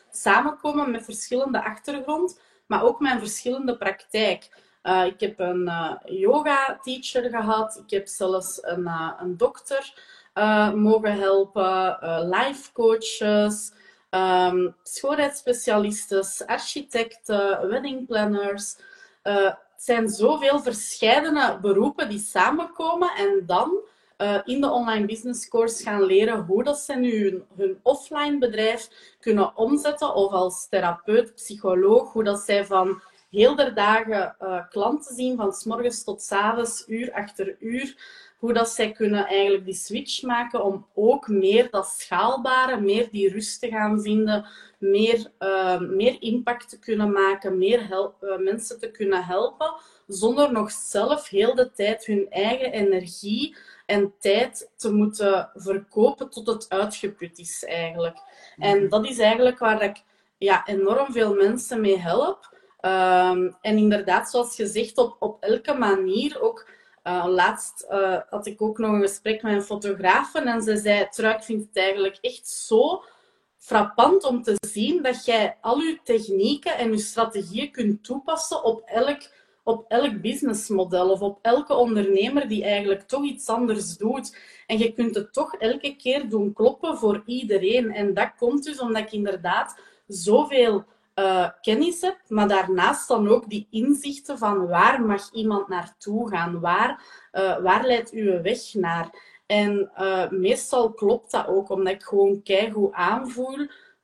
Speaker 2: samenkomen met verschillende achtergrond, maar ook met een verschillende praktijk. Uh, ik heb een uh, yoga-teacher gehad, ik heb zelfs een, uh, een dokter uh, mogen helpen, uh, life coaches, um, schoonheidsspecialisten, architecten, weddingplanners. Uh, het zijn zoveel verschillende beroepen die samenkomen en dan uh, in de online business course gaan leren hoe dat ze nu hun, hun offline bedrijf kunnen omzetten, of als therapeut, psycholoog, hoe dat zij van heel de dagen uh, klanten zien, van 's morgens tot 's avonds, uur achter uur, hoe dat zij kunnen eigenlijk die switch maken om ook meer dat schaalbare, meer die rust te gaan vinden, meer, uh, meer impact te kunnen maken, meer help, uh, mensen te kunnen helpen, zonder nog zelf heel de tijd hun eigen energie en tijd te moeten verkopen tot het uitgeput is eigenlijk. En dat is eigenlijk waar ik ja, enorm veel mensen mee help. Um, en inderdaad, zoals gezegd, op, op elke manier ook. Uh, laatst uh, had ik ook nog een gesprek met een fotograaf en ze zei, Trui, ik vind het eigenlijk echt zo frappant om te zien dat jij al je technieken en je strategieën kunt toepassen op elk, op elk businessmodel of op elke ondernemer die eigenlijk toch iets anders doet. En je kunt het toch elke keer doen kloppen voor iedereen. En dat komt dus omdat ik inderdaad zoveel Uh, kennis heb, maar daarnaast dan ook die inzichten van waar mag iemand naartoe gaan, waar, uh, waar leidt uw weg naar. En uh, meestal klopt dat ook, omdat ik gewoon keigoed aanvoel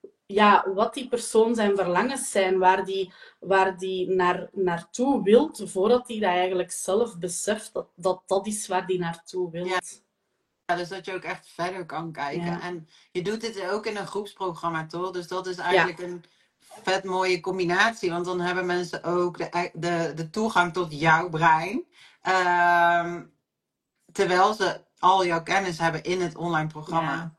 Speaker 2: ja, wat die persoon zijn verlangens zijn, waar die, waar die naar, naartoe wilt, voordat hij dat eigenlijk zelf beseft, dat, dat dat is waar die naartoe wilt.
Speaker 1: Ja. Ja, dus dat je ook echt verder kan kijken. Ja. En je doet dit ook in een groepsprogramma, toch? Dus dat is eigenlijk ja. een vet mooie combinatie. Want dan hebben mensen ook de, de, de toegang tot jouw brein. Uh, terwijl ze al jouw kennis hebben in het online programma.
Speaker 2: Ja.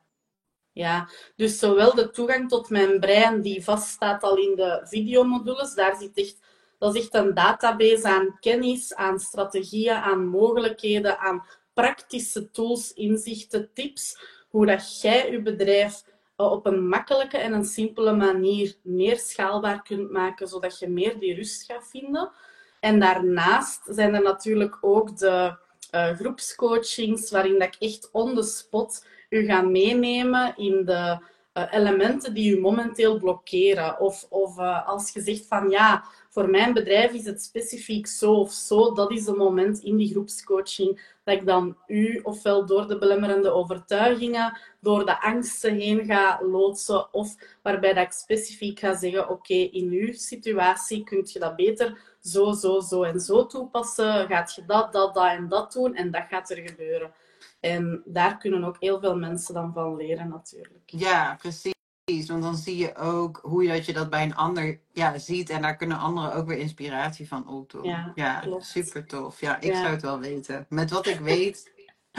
Speaker 2: Ja, dus zowel de toegang tot mijn brein, die vaststaat al in de videomodules, daar zit echt, dat is echt een database aan kennis, aan strategieën, aan mogelijkheden, aan praktische tools, inzichten, tips, hoe dat jij je bedrijf op een makkelijke en een simpele manier meer schaalbaar kunt maken, zodat je meer die rust gaat vinden. En daarnaast zijn er natuurlijk ook de uh, groepscoachings, waarin dat ik echt on the spot u ga meenemen in de uh, elementen die u momenteel blokkeren. Of, of uh, als je zegt van ja, voor mijn bedrijf is het specifiek zo of zo, dat is het moment in die groepscoaching dat ik dan u ofwel door de belemmerende overtuigingen, door de angsten heen ga loodsen, of waarbij dat ik specifiek ga zeggen, oké, okay, in uw situatie kun je dat beter zo, zo, zo en zo toepassen. Gaat je dat, dat, dat en dat doen en dat gaat er gebeuren. En daar kunnen ook heel veel mensen dan van leren natuurlijk.
Speaker 1: Ja, precies. Want dan zie je ook hoe je dat, je dat bij een ander ja, ziet. En daar kunnen anderen ook weer inspiratie van opdoen.
Speaker 2: Ja,
Speaker 1: ja
Speaker 2: klopt.
Speaker 1: Super tof. Ja, ik
Speaker 2: ja.
Speaker 1: zou het wel weten. Met wat ik weet,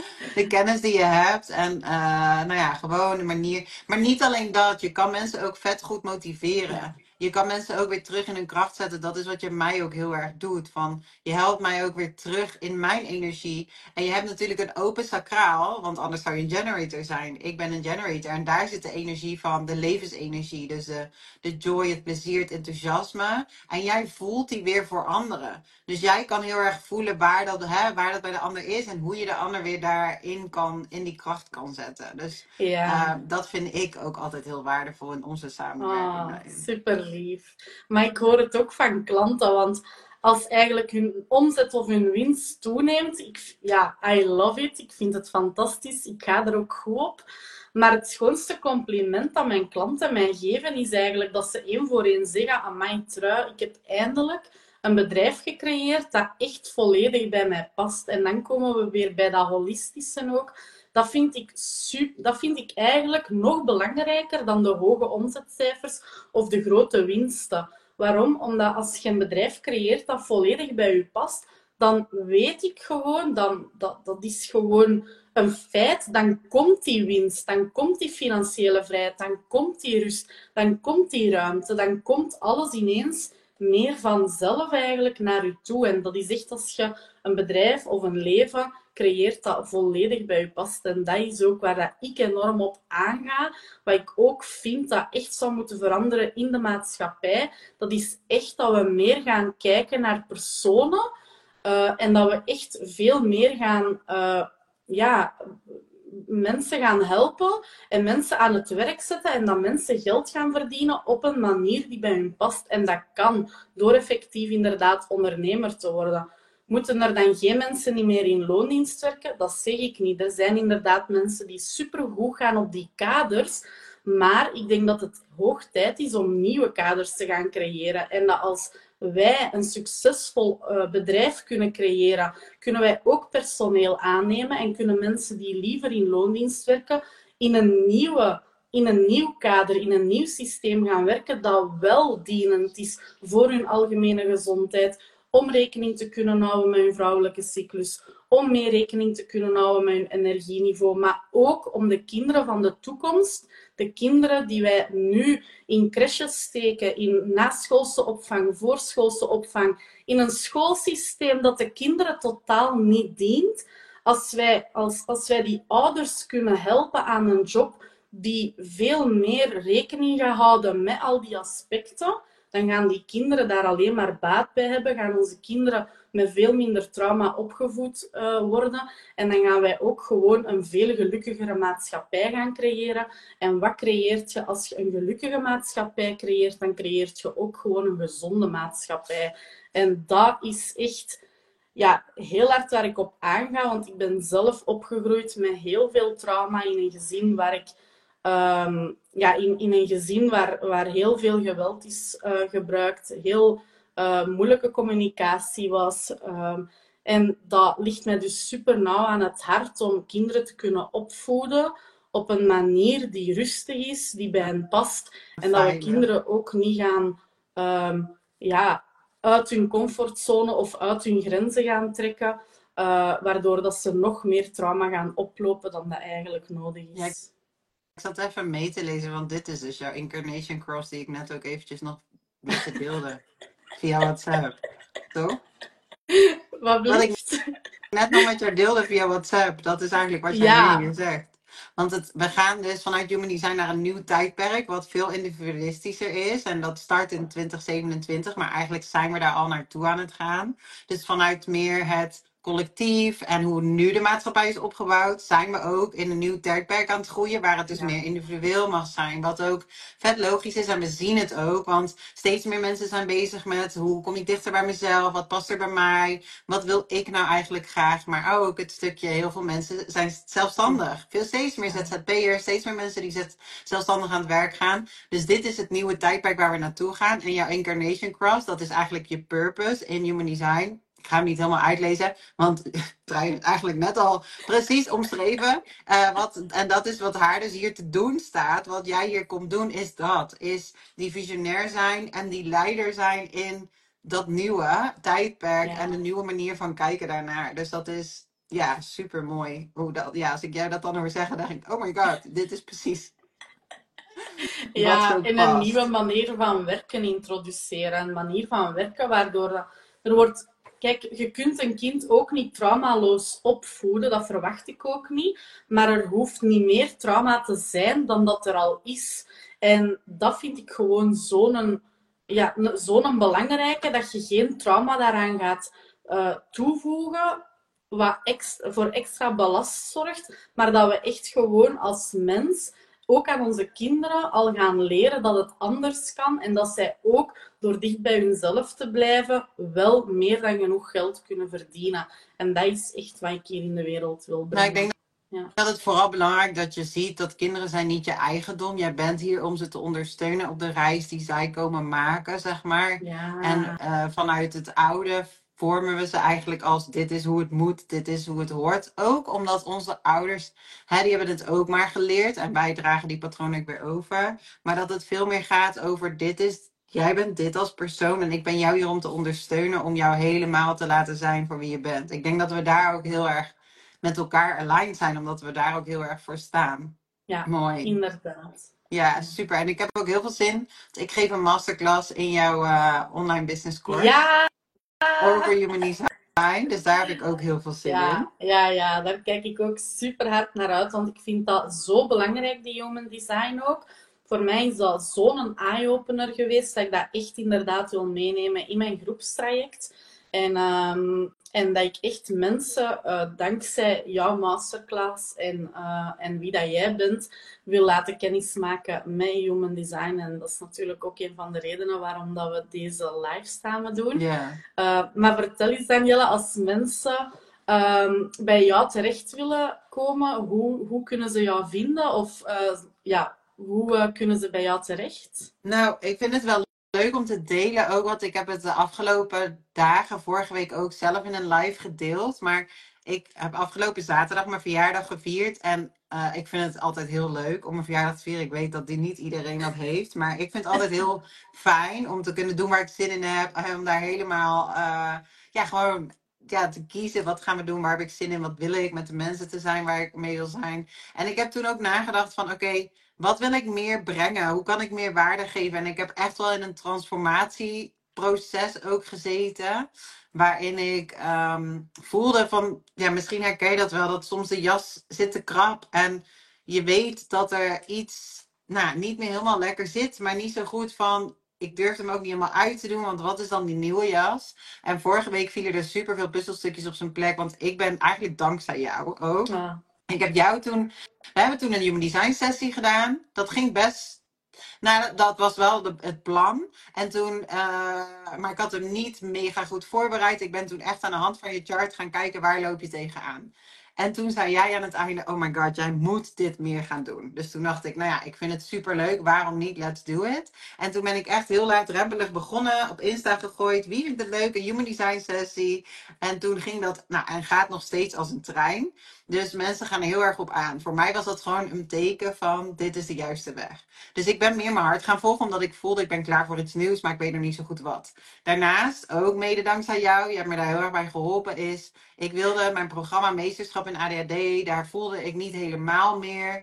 Speaker 1: de kennis die je hebt. En uh, nou ja, gewoon de manier. Maar niet alleen dat. Je kan mensen ook vet goed motiveren. Ja. Je kan mensen ook weer terug in hun kracht zetten. Dat is wat je mij ook heel erg doet. Van, je helpt mij ook weer terug in mijn energie. En je hebt natuurlijk een open sacraal. Want anders zou je een generator zijn. Ik ben een generator. En daar zit de energie van. De levensenergie. Dus de, de joy, het plezier, het enthousiasme. En jij voelt die weer voor anderen. Dus jij kan heel erg voelen waar dat, hè, waar dat bij de ander is. En hoe je de ander weer daarin kan, in die kracht kan zetten. Dus ja. uh, dat vind ik ook altijd heel waardevol in onze samenwerking.
Speaker 2: Oh, super lief. Maar ik hoor het ook van klanten, want als eigenlijk hun omzet of hun winst toeneemt, ik, ja, I love it. Ik vind het fantastisch. Ik ga er ook goed op. Maar het schoonste compliment dat mijn klanten mij geven, is eigenlijk dat ze één voor één zeggen, amai Trui, ik heb eindelijk een bedrijf gecreëerd dat echt volledig bij mij past. En dan komen we weer bij dat holistische ook. Dat vind ik, super, dat vind ik eigenlijk nog belangrijker dan de hoge omzetcijfers of de grote winsten. Waarom? Omdat als je een bedrijf creëert dat volledig bij je past, dan weet ik gewoon, dan, dat, dat is gewoon een feit, dan komt die winst, dan komt die financiële vrijheid, dan komt die rust, dan komt die ruimte, dan komt alles ineens meer vanzelf eigenlijk naar je toe. En dat is echt als je een bedrijf of een leven creëert dat volledig bij je past. En dat is ook waar dat ik enorm op aanga. Wat ik ook vind dat echt zou moeten veranderen in de maatschappij. Dat is echt dat we meer gaan kijken naar personen. Uh, en dat we echt veel meer gaan... Uh, ja, mensen gaan helpen en mensen aan het werk zetten en dat mensen geld gaan verdienen op een manier die bij hun past. En dat kan door effectief inderdaad ondernemer te worden. Moeten er dan geen mensen niet meer in loondienst werken? Dat zeg ik niet. Er zijn inderdaad mensen die supergoed gaan op die kaders, maar ik denk dat het hoog tijd is om nieuwe kaders te gaan creëren. En dat als wij een succesvol uh, bedrijf kunnen creëren, kunnen wij ook personeel aannemen en kunnen mensen die liever in loondienst werken, in een, nieuwe, in een nieuw kader, in een nieuw systeem gaan werken dat wel dienend is voor hun algemene gezondheid, om rekening te kunnen houden met hun vrouwelijke cyclus, om meer rekening te kunnen houden met hun energieniveau, maar ook om de kinderen van de toekomst, de kinderen die wij nu in crèches steken, in naschoolse opvang, voorschoolse opvang, in een schoolsysteem dat de kinderen totaal niet dient, als wij, als, als wij die ouders kunnen helpen aan een job die veel meer rekening gaat houden met al die aspecten, dan gaan die kinderen daar alleen maar baat bij hebben. Gaan onze kinderen met veel minder trauma opgevoed uh, worden. En dan gaan wij ook gewoon een veel gelukkigere maatschappij gaan creëren. En wat creëert je als je een gelukkige maatschappij creëert? Dan creëert je ook gewoon een gezonde maatschappij. En dat is echt ja, heel hard waar ik op aanga. Want ik ben zelf opgegroeid met heel veel trauma in een gezin waar ik... Um, ja, in, in een gezin waar, waar heel veel geweld is uh, gebruikt, heel uh, moeilijke communicatie was. Um, en dat ligt mij dus super nauw aan het hart om kinderen te kunnen opvoeden op een manier die rustig is, die bij hen past. En dat we kinderen ook niet gaan um, ja, uit hun comfortzone of uit hun grenzen gaan trekken, uh, waardoor dat ze nog meer trauma gaan oplopen dan dat eigenlijk nodig is.
Speaker 1: Ja. Ik zat even mee te lezen, want dit is dus jouw Incarnation Cross die ik net ook eventjes nog met je deelde. Via WhatsApp. Toch?
Speaker 2: Wat,
Speaker 1: wat ik net nog met jou deelde via WhatsApp, dat is eigenlijk wat jij
Speaker 2: ja.
Speaker 1: nu zegt. Want het, we gaan dus vanuit Human Design naar een nieuw tijdperk, wat veel individualistischer is. En dat start in twintig zevenentwintig, maar eigenlijk zijn we daar al naartoe aan het gaan. Dus vanuit meer het collectief en hoe nu de maatschappij is opgebouwd, zijn we ook in een nieuw tijdperk aan het groeien, waar het dus ja. meer individueel mag zijn. Wat ook vet logisch is en we zien het ook, want steeds meer mensen zijn bezig met hoe kom ik dichter bij mezelf, wat past er bij mij, wat wil ik nou eigenlijk graag, maar ook het stukje, heel veel mensen zijn zelfstandig. Veel steeds meer Z Z P'ers, steeds meer mensen die zelfstandig aan het werk gaan. Dus dit is het nieuwe tijdperk waar we naartoe gaan. En jouw Incarnation Cross, dat is eigenlijk je purpose in Human Design. Ik ga hem niet helemaal uitlezen, want Trein heeft eigenlijk net al precies omschreven. Uh, wat, en dat is wat haar dus hier te doen staat. Wat jij hier komt doen is dat. Is die visionair zijn en die leider zijn in dat nieuwe tijdperk. Ja. En de nieuwe manier van kijken daarnaar. Dus dat is ja, super mooi. Hoe dat, ja, als ik jou dat dan hoor zeggen, dan denk ik, oh my god, dit is precies...
Speaker 2: Ja, en een nieuwe manier van werken introduceren. Een manier van werken waardoor er wordt... Kijk, je kunt een kind ook niet traumaloos opvoeden, dat verwacht ik ook niet. Maar er hoeft niet meer trauma te zijn dan dat er al is. En dat vind ik gewoon zo'n ja, zo'n belangrijke, dat je geen trauma daaraan gaat uh, toevoegen, wat extra, voor extra ballast zorgt. Maar dat we echt gewoon als mens... ook aan onze kinderen al gaan leren dat het anders kan en dat zij ook door dicht bij hunzelf te blijven wel meer dan genoeg geld kunnen verdienen. En dat is echt wat ik hier in de wereld wil brengen.
Speaker 1: Nou, ik denk ja. dat het vooral belangrijk dat je ziet dat kinderen zijn niet je eigendom. Jij bent hier om ze te ondersteunen op de reis die zij komen maken, zeg maar.
Speaker 2: Ja.
Speaker 1: En uh, vanuit het oude vormen we ze eigenlijk als dit is hoe het moet, dit is hoe het hoort. Ook omdat onze ouders, hè, die hebben het ook maar geleerd. En wij dragen die patronen ook weer over. Maar dat het veel meer gaat over dit is, jij bent dit als persoon. En ik ben jou hier om te ondersteunen, om jou helemaal te laten zijn voor wie je bent. Ik denk dat we daar ook heel erg met elkaar aligned zijn, omdat we daar ook heel erg voor staan.
Speaker 2: Ja,
Speaker 1: mooi.
Speaker 2: Inderdaad.
Speaker 1: Ja, super. En ik heb ook heel veel zin. Want ik geef een masterclass in jouw uh, online business course.
Speaker 2: Ja!
Speaker 1: Over human design. Dus daar heb ik ook heel veel zin in.
Speaker 2: Ja, ja, ja, daar kijk ik ook super hard naar uit, want ik vind dat zo belangrijk, die human design ook. Voor mij is dat zo'n eye-opener geweest, dat ik dat echt inderdaad wil meenemen in mijn groepstraject. En, um, en dat ik echt mensen, uh, dankzij jouw masterclass en, uh, en wie dat jij bent, wil laten kennismaken met human design. En dat is natuurlijk ook een van de redenen waarom dat we deze live samen doen.
Speaker 1: Yeah.
Speaker 2: Uh, maar vertel eens, Danielle, als mensen um, bij jou terecht willen komen, hoe, hoe kunnen ze jou vinden? Of uh, ja, hoe uh, kunnen ze bij jou terecht?
Speaker 1: Nou, ik vind het wel leuk om te delen ook, want ik heb het de afgelopen dagen, vorige week ook zelf in een live gedeeld. Maar ik heb afgelopen zaterdag mijn verjaardag gevierd en uh, ik vind het altijd heel leuk om mijn verjaardag te vieren. Ik weet dat die niet iedereen dat heeft, maar ik vind het altijd heel fijn om te kunnen doen waar ik zin in heb. Om daar helemaal, uh, ja, gewoon ja, te kiezen. Wat gaan we doen? Waar heb ik zin in? Wat wil ik? Met de mensen te zijn waar ik mee wil zijn. En ik heb toen ook nagedacht van, oké, okay, wat wil ik meer brengen? Hoe kan ik meer waarde geven? En ik heb echt wel in een transformatieproces ook gezeten. Waarin ik um, voelde van, ja, misschien herken je dat wel, dat soms de jas zit te krap. En je weet dat er iets, nou, niet meer helemaal lekker zit. Maar niet zo goed van, ik durf hem ook niet helemaal uit te doen. Want wat is dan die nieuwe jas? En vorige week vielen er superveel puzzelstukjes op zijn plek. Want ik ben eigenlijk dankzij jou ook.
Speaker 2: Ja.
Speaker 1: Ik heb jou toen, we hebben toen een human design sessie gedaan. Dat ging best, nou dat was wel de, het plan. En toen, uh, maar ik had hem niet mega goed voorbereid. Ik ben toen echt aan de hand van je chart gaan kijken, waar loop je tegenaan. En toen zei jij aan het einde, oh my god, jij moet dit meer gaan doen. Dus toen dacht ik, nou ja, ik vind het superleuk, waarom niet, let's do it. En toen ben ik echt heel laagdrempelig begonnen, op Insta gegooid, wie vindt het leuk, een human design sessie. En toen ging dat, nou en gaat nog steeds als een trein. Dus mensen gaan er heel erg op aan. Voor mij was dat gewoon een teken van, dit is de juiste weg. Dus ik ben meer mijn hart gaan volgen, omdat ik voelde, ik ben klaar voor iets nieuws, maar ik weet nog niet zo goed wat. Daarnaast, ook mede dankzij jou, je hebt me daar heel erg bij geholpen, is, ik wilde mijn programma Meesterschap in A D H D, daar voelde ik niet helemaal meer.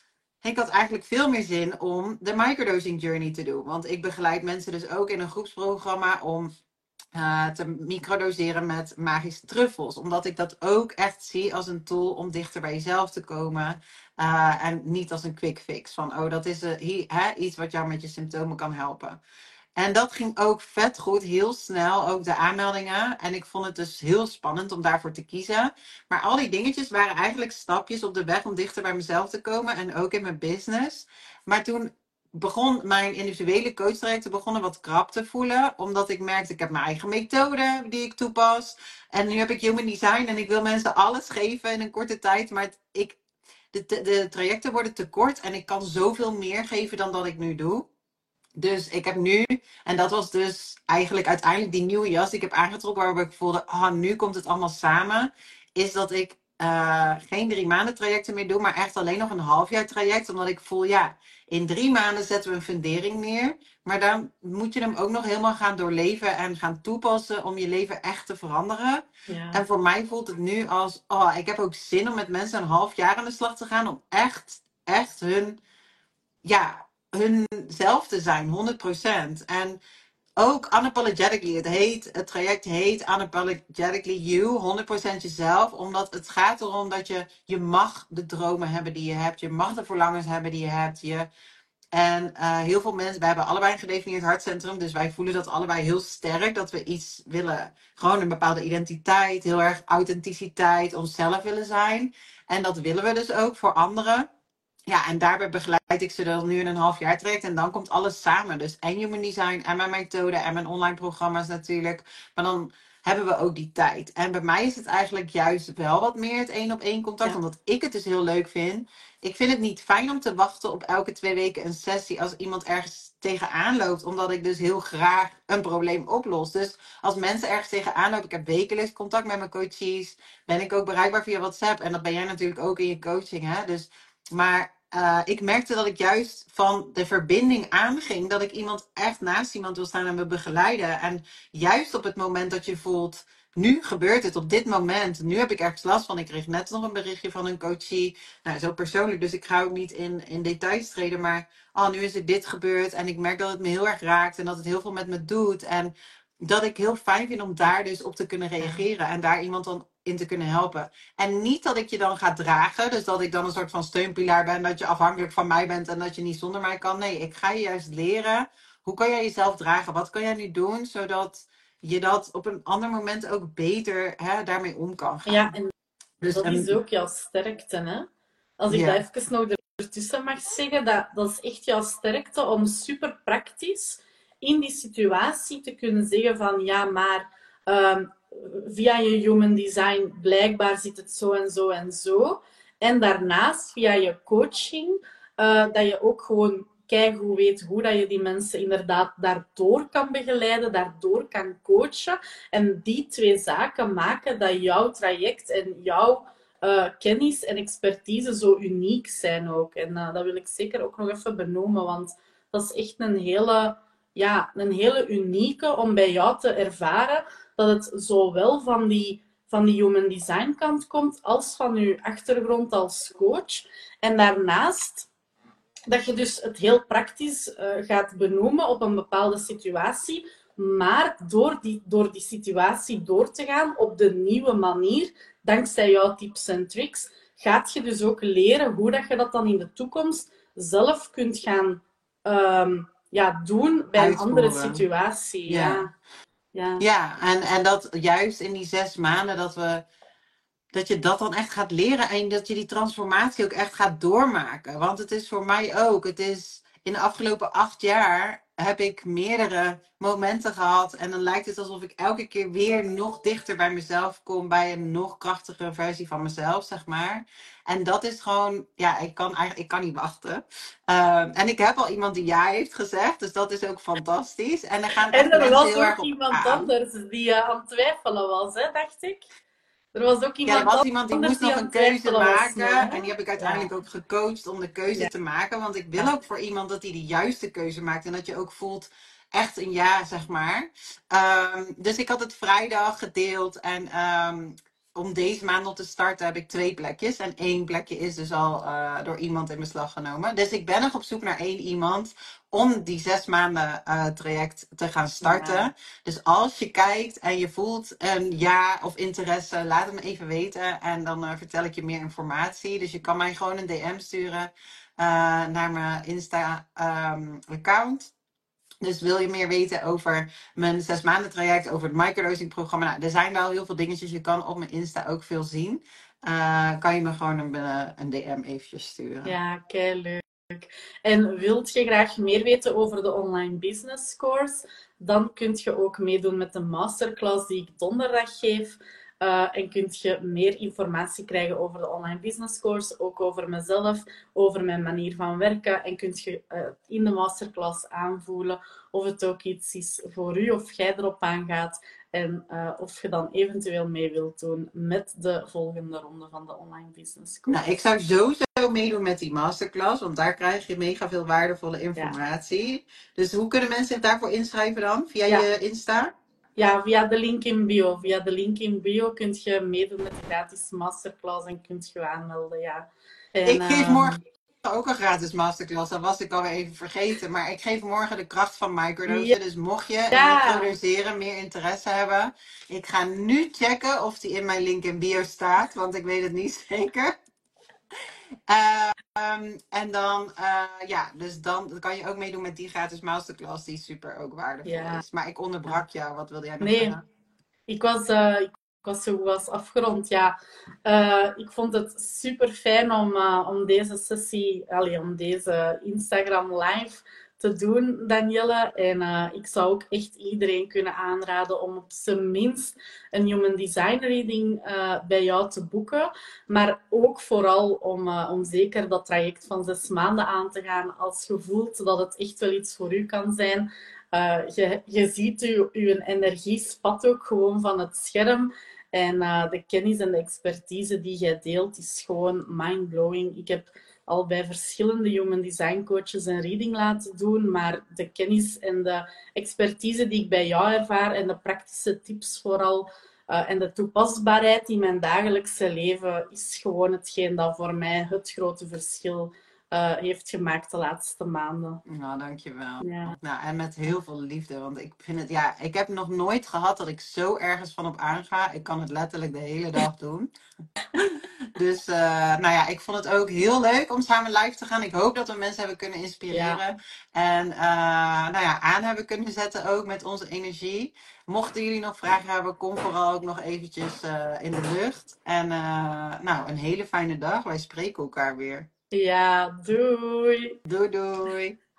Speaker 1: Ik had eigenlijk veel meer zin om de microdosing journey te doen. Want ik begeleid mensen dus ook in een groepsprogramma om Uh, te microdoseren met magische truffels. Omdat ik dat ook echt zie als een tool om dichter bij jezelf te komen. Uh, en niet als een quick fix. Van, oh, dat is uh, hier, hè, iets wat jou met je symptomen kan helpen. En dat ging ook vet goed, heel snel, ook de aanmeldingen. En ik vond het dus heel spannend om daarvoor te kiezen. Maar al die dingetjes waren eigenlijk stapjes op de weg om dichter bij mezelf te komen. En ook in mijn business. Maar toen begon mijn individuele coachtrajecten begonnen wat krap te voelen. Omdat ik merkte, ik heb mijn eigen methode die ik toepas. En nu heb ik human design en ik wil mensen alles geven in een korte tijd. Maar het, ik, de, de trajecten worden te kort en ik kan zoveel meer geven dan dat ik nu doe. Dus ik heb nu, en dat was dus eigenlijk uiteindelijk die nieuwe jas die ik heb aangetrokken, waarbij ik voelde, ah, nu komt het allemaal samen, is dat ik uh, geen drie maanden trajecten meer doe, maar echt alleen nog een half jaar traject. Omdat ik voel, ja, in drie maanden zetten we een fundering neer, maar dan moet je hem ook nog helemaal gaan doorleven en gaan toepassen om je leven echt te veranderen.
Speaker 2: Ja.
Speaker 1: En voor mij voelt het nu als, oh, ik heb ook zin om met mensen een half jaar aan de slag te gaan, om echt, echt hun, ja, hun zelf te zijn, honderd procent. En ook unapologetically. Het, heet, het traject heet Unapologetically You, honderd procent jezelf. Omdat het gaat erom dat je, je mag de dromen hebben die je hebt. Je mag de verlangens hebben die je hebt. Je, en uh, heel veel mensen, wij hebben allebei een gedefinieerd hartcentrum. Dus wij voelen dat allebei heel sterk. Dat we iets willen, gewoon een bepaalde identiteit. Heel erg authenticiteit, onszelf willen zijn. En dat willen we dus ook voor anderen. Ja, en daarbij begeleid ik ze dan nu in een half jaar traject. En dan komt alles samen. Dus en human design en mijn methode en mijn online programma's natuurlijk. Maar dan hebben we ook die tijd. En bij mij is het eigenlijk juist wel wat meer het één op één contact. Ja. Omdat ik het dus heel leuk vind. Ik vind het niet fijn om te wachten op elke twee weken een sessie als iemand ergens tegenaan loopt. Omdat ik dus heel graag een probleem oplos. Dus als mensen ergens tegenaan lopen, ik heb wekelijks contact met mijn coaches. Ben ik ook bereikbaar via WhatsApp. En dat ben jij natuurlijk ook in je coaching. Hè? Dus, maar uh, ik merkte dat ik juist van de verbinding aanging. Dat ik iemand echt naast iemand wil staan en me begeleiden. En juist op het moment dat je voelt, nu gebeurt het op dit moment. Nu heb ik ergens last van. Ik kreeg net nog een berichtje van een coachie. Nou, zo persoonlijk, dus ik ga ook niet in, in details treden. Maar oh, nu is er dit gebeurd. En ik merk dat het me heel erg raakt. En dat het heel veel met me doet. En dat ik heel fijn vind om daar dus op te kunnen reageren. En daar iemand dan in te kunnen helpen. En niet dat ik je dan ga dragen. Dus dat ik dan een soort van steunpilaar ben. Dat je afhankelijk van mij bent. En dat je niet zonder mij kan. Nee, ik ga je juist leren. Hoe kan jij jezelf dragen? Wat kan jij nu doen? Zodat je dat op een ander moment ook beter hè, daarmee om kan gaan.
Speaker 2: Ja, en
Speaker 1: Dus,
Speaker 2: dat is
Speaker 1: en,
Speaker 2: ook jouw sterkte, hè? Als ik
Speaker 1: ja.
Speaker 2: dat even nog ertussen mag zeggen, dat, dat is echt jouw sterkte om super praktisch in die situatie te kunnen zeggen van ja, maar um, via je human design blijkbaar zit het zo en zo en zo. En daarnaast via je coaching, uh, dat je ook gewoon keigoed weet hoe dat je die mensen inderdaad daardoor kan begeleiden, daardoor kan coachen. En die twee zaken maken dat jouw traject en jouw uh, kennis en expertise zo uniek zijn ook. En uh, dat wil ik zeker ook nog even benoemen, want dat is echt een hele, ja, een hele unieke om bij jou te ervaren dat het zowel van die, van die human design kant komt als van je achtergrond als coach. En daarnaast dat je dus het heel praktisch uh, gaat benoemen op een bepaalde situatie, maar door die, door die situatie door te gaan op de nieuwe manier, dankzij jouw tips en tricks, gaat je dus ook leren hoe dat je dat dan in de toekomst zelf kunt gaan um, ja, doen bij een andere situatie.
Speaker 1: Ja,
Speaker 2: ja,
Speaker 1: ja. ja en, en dat juist in die zes maanden dat we dat je dat dan echt gaat leren en dat je die transformatie ook echt gaat doormaken. Want het is voor mij ook, het is in de afgelopen acht jaar heb ik meerdere momenten gehad. En dan lijkt het alsof ik elke keer weer nog dichter bij mezelf kom, bij een nog krachtigere versie van mezelf, zeg maar. En dat is gewoon, ja, ik kan eigenlijk, ik kan niet wachten. Uh, en ik heb al iemand die ja heeft gezegd, dus dat is ook fantastisch. En dan gaan
Speaker 2: en er was
Speaker 1: heel
Speaker 2: ook iemand
Speaker 1: aan.
Speaker 2: anders die uh, aan het twijfelen was, hè, dacht ik. Er was ook iemand,
Speaker 1: ja, er was iemand die moest
Speaker 2: die
Speaker 1: nog een keuze maken.
Speaker 2: Was,
Speaker 1: en die heb ik uiteindelijk ja. ook gecoacht om de keuze ja. te maken. Want ik wil ja. ook voor iemand dat hij de juiste keuze maakt. En dat je ook voelt, echt een ja, zeg maar. Um, dus ik had het vrijdag gedeeld. En um, om deze maand nog te starten heb ik twee plekjes. En één plekje is dus al uh, door iemand in beslag genomen. Dus ik ben nog op zoek naar één iemand om die zes maanden uh, traject te gaan starten. Ja. Dus als je kijkt en je voelt een ja of interesse, laat het me even weten. En dan uh, vertel ik je meer informatie. Dus je kan mij gewoon een D M sturen uh, naar mijn Insta-account. Um, Dus wil je meer weten over mijn zes maanden traject, over het microdosing programma. Nou, er zijn wel heel veel dingetjes. Je kan op mijn Insta ook veel zien. Uh, kan je me gewoon een, een D M eventjes sturen.
Speaker 2: Ja, kei leuk. En wilt je graag meer weten over de online business course? Dan kunt je ook meedoen met de masterclass die ik donderdag geef. Uh, en kunt je meer informatie krijgen over de online business course, ook over mezelf, over mijn manier van werken. En kunt je uh, in de masterclass aanvoelen of het ook iets is voor u, of jij erop aangaat. En uh, of je dan eventueel mee wilt doen met de volgende ronde van de online business course.
Speaker 1: Nou, ik zou sowieso meedoen met die masterclass, want daar krijg je mega veel waardevolle informatie. Ja. Dus hoe kunnen mensen zich daarvoor inschrijven dan? Via ja. je Insta?
Speaker 2: Ja, via de link in bio. Via de link in bio kun je meedoen met de gratis masterclass en kunt je aanmelden, ja. En,
Speaker 1: ik geef morgen ook een gratis masterclass. Dat was ik alweer even vergeten. Maar ik geef morgen de kracht van microdosen. Ja. Dus mocht je ja. microdoseren meer interesse hebben. Ik ga nu checken of die in mijn link in bio staat. Want ik weet het niet zeker. Uh, um, en dan, uh, ja, dus dan kan je ook meedoen met die gratis masterclass. Die super ook waardevol ja. is. Maar ik onderbrak jou. Wat wilde jij nog
Speaker 2: nee.
Speaker 1: zeggen?
Speaker 2: Ik was, uh, ik was zo goed als afgerond, ja. Uh, ik vond het super fijn om, uh, om deze sessie, allee, om deze Instagram live te doen, Danielle. En uh, ik zou ook echt iedereen kunnen aanraden om op zijn minst een Human Design reading uh, bij jou te boeken. Maar ook vooral om, uh, om zeker dat traject van zes maanden aan te gaan als je voelt dat het echt wel iets voor u kan zijn. Uh, je, je ziet uw, uw energie spat ook gewoon van het scherm. En uh, de kennis en de expertise die jij deelt is gewoon mindblowing. Ik heb al bij verschillende human design coaches een reading laten doen, maar de kennis en de expertise die ik bij jou ervaar en de praktische tips vooral, Uh, en de toepasbaarheid in mijn dagelijkse leven is gewoon hetgeen dat voor mij het grote verschil uh, heeft gemaakt de laatste maanden.
Speaker 1: Nou, dankjewel.
Speaker 2: Ja.
Speaker 1: Nou, en met heel veel liefde. Want ik vind het, ja, ik heb nog nooit gehad dat ik zo ergens van op aanga. Ik kan het letterlijk de hele dag doen. Dus, uh, nou ja, ik vond het ook heel leuk om samen live te gaan. Ik hoop dat we mensen hebben kunnen inspireren. Ja. En, uh, nou ja, aan hebben kunnen zetten ook met onze energie. Mochten jullie nog vragen hebben, kom vooral ook nog eventjes uh, in de lucht. En, uh, nou, een hele fijne dag. Wij spreken elkaar weer.
Speaker 2: Ja, doei.
Speaker 1: Doei, doei.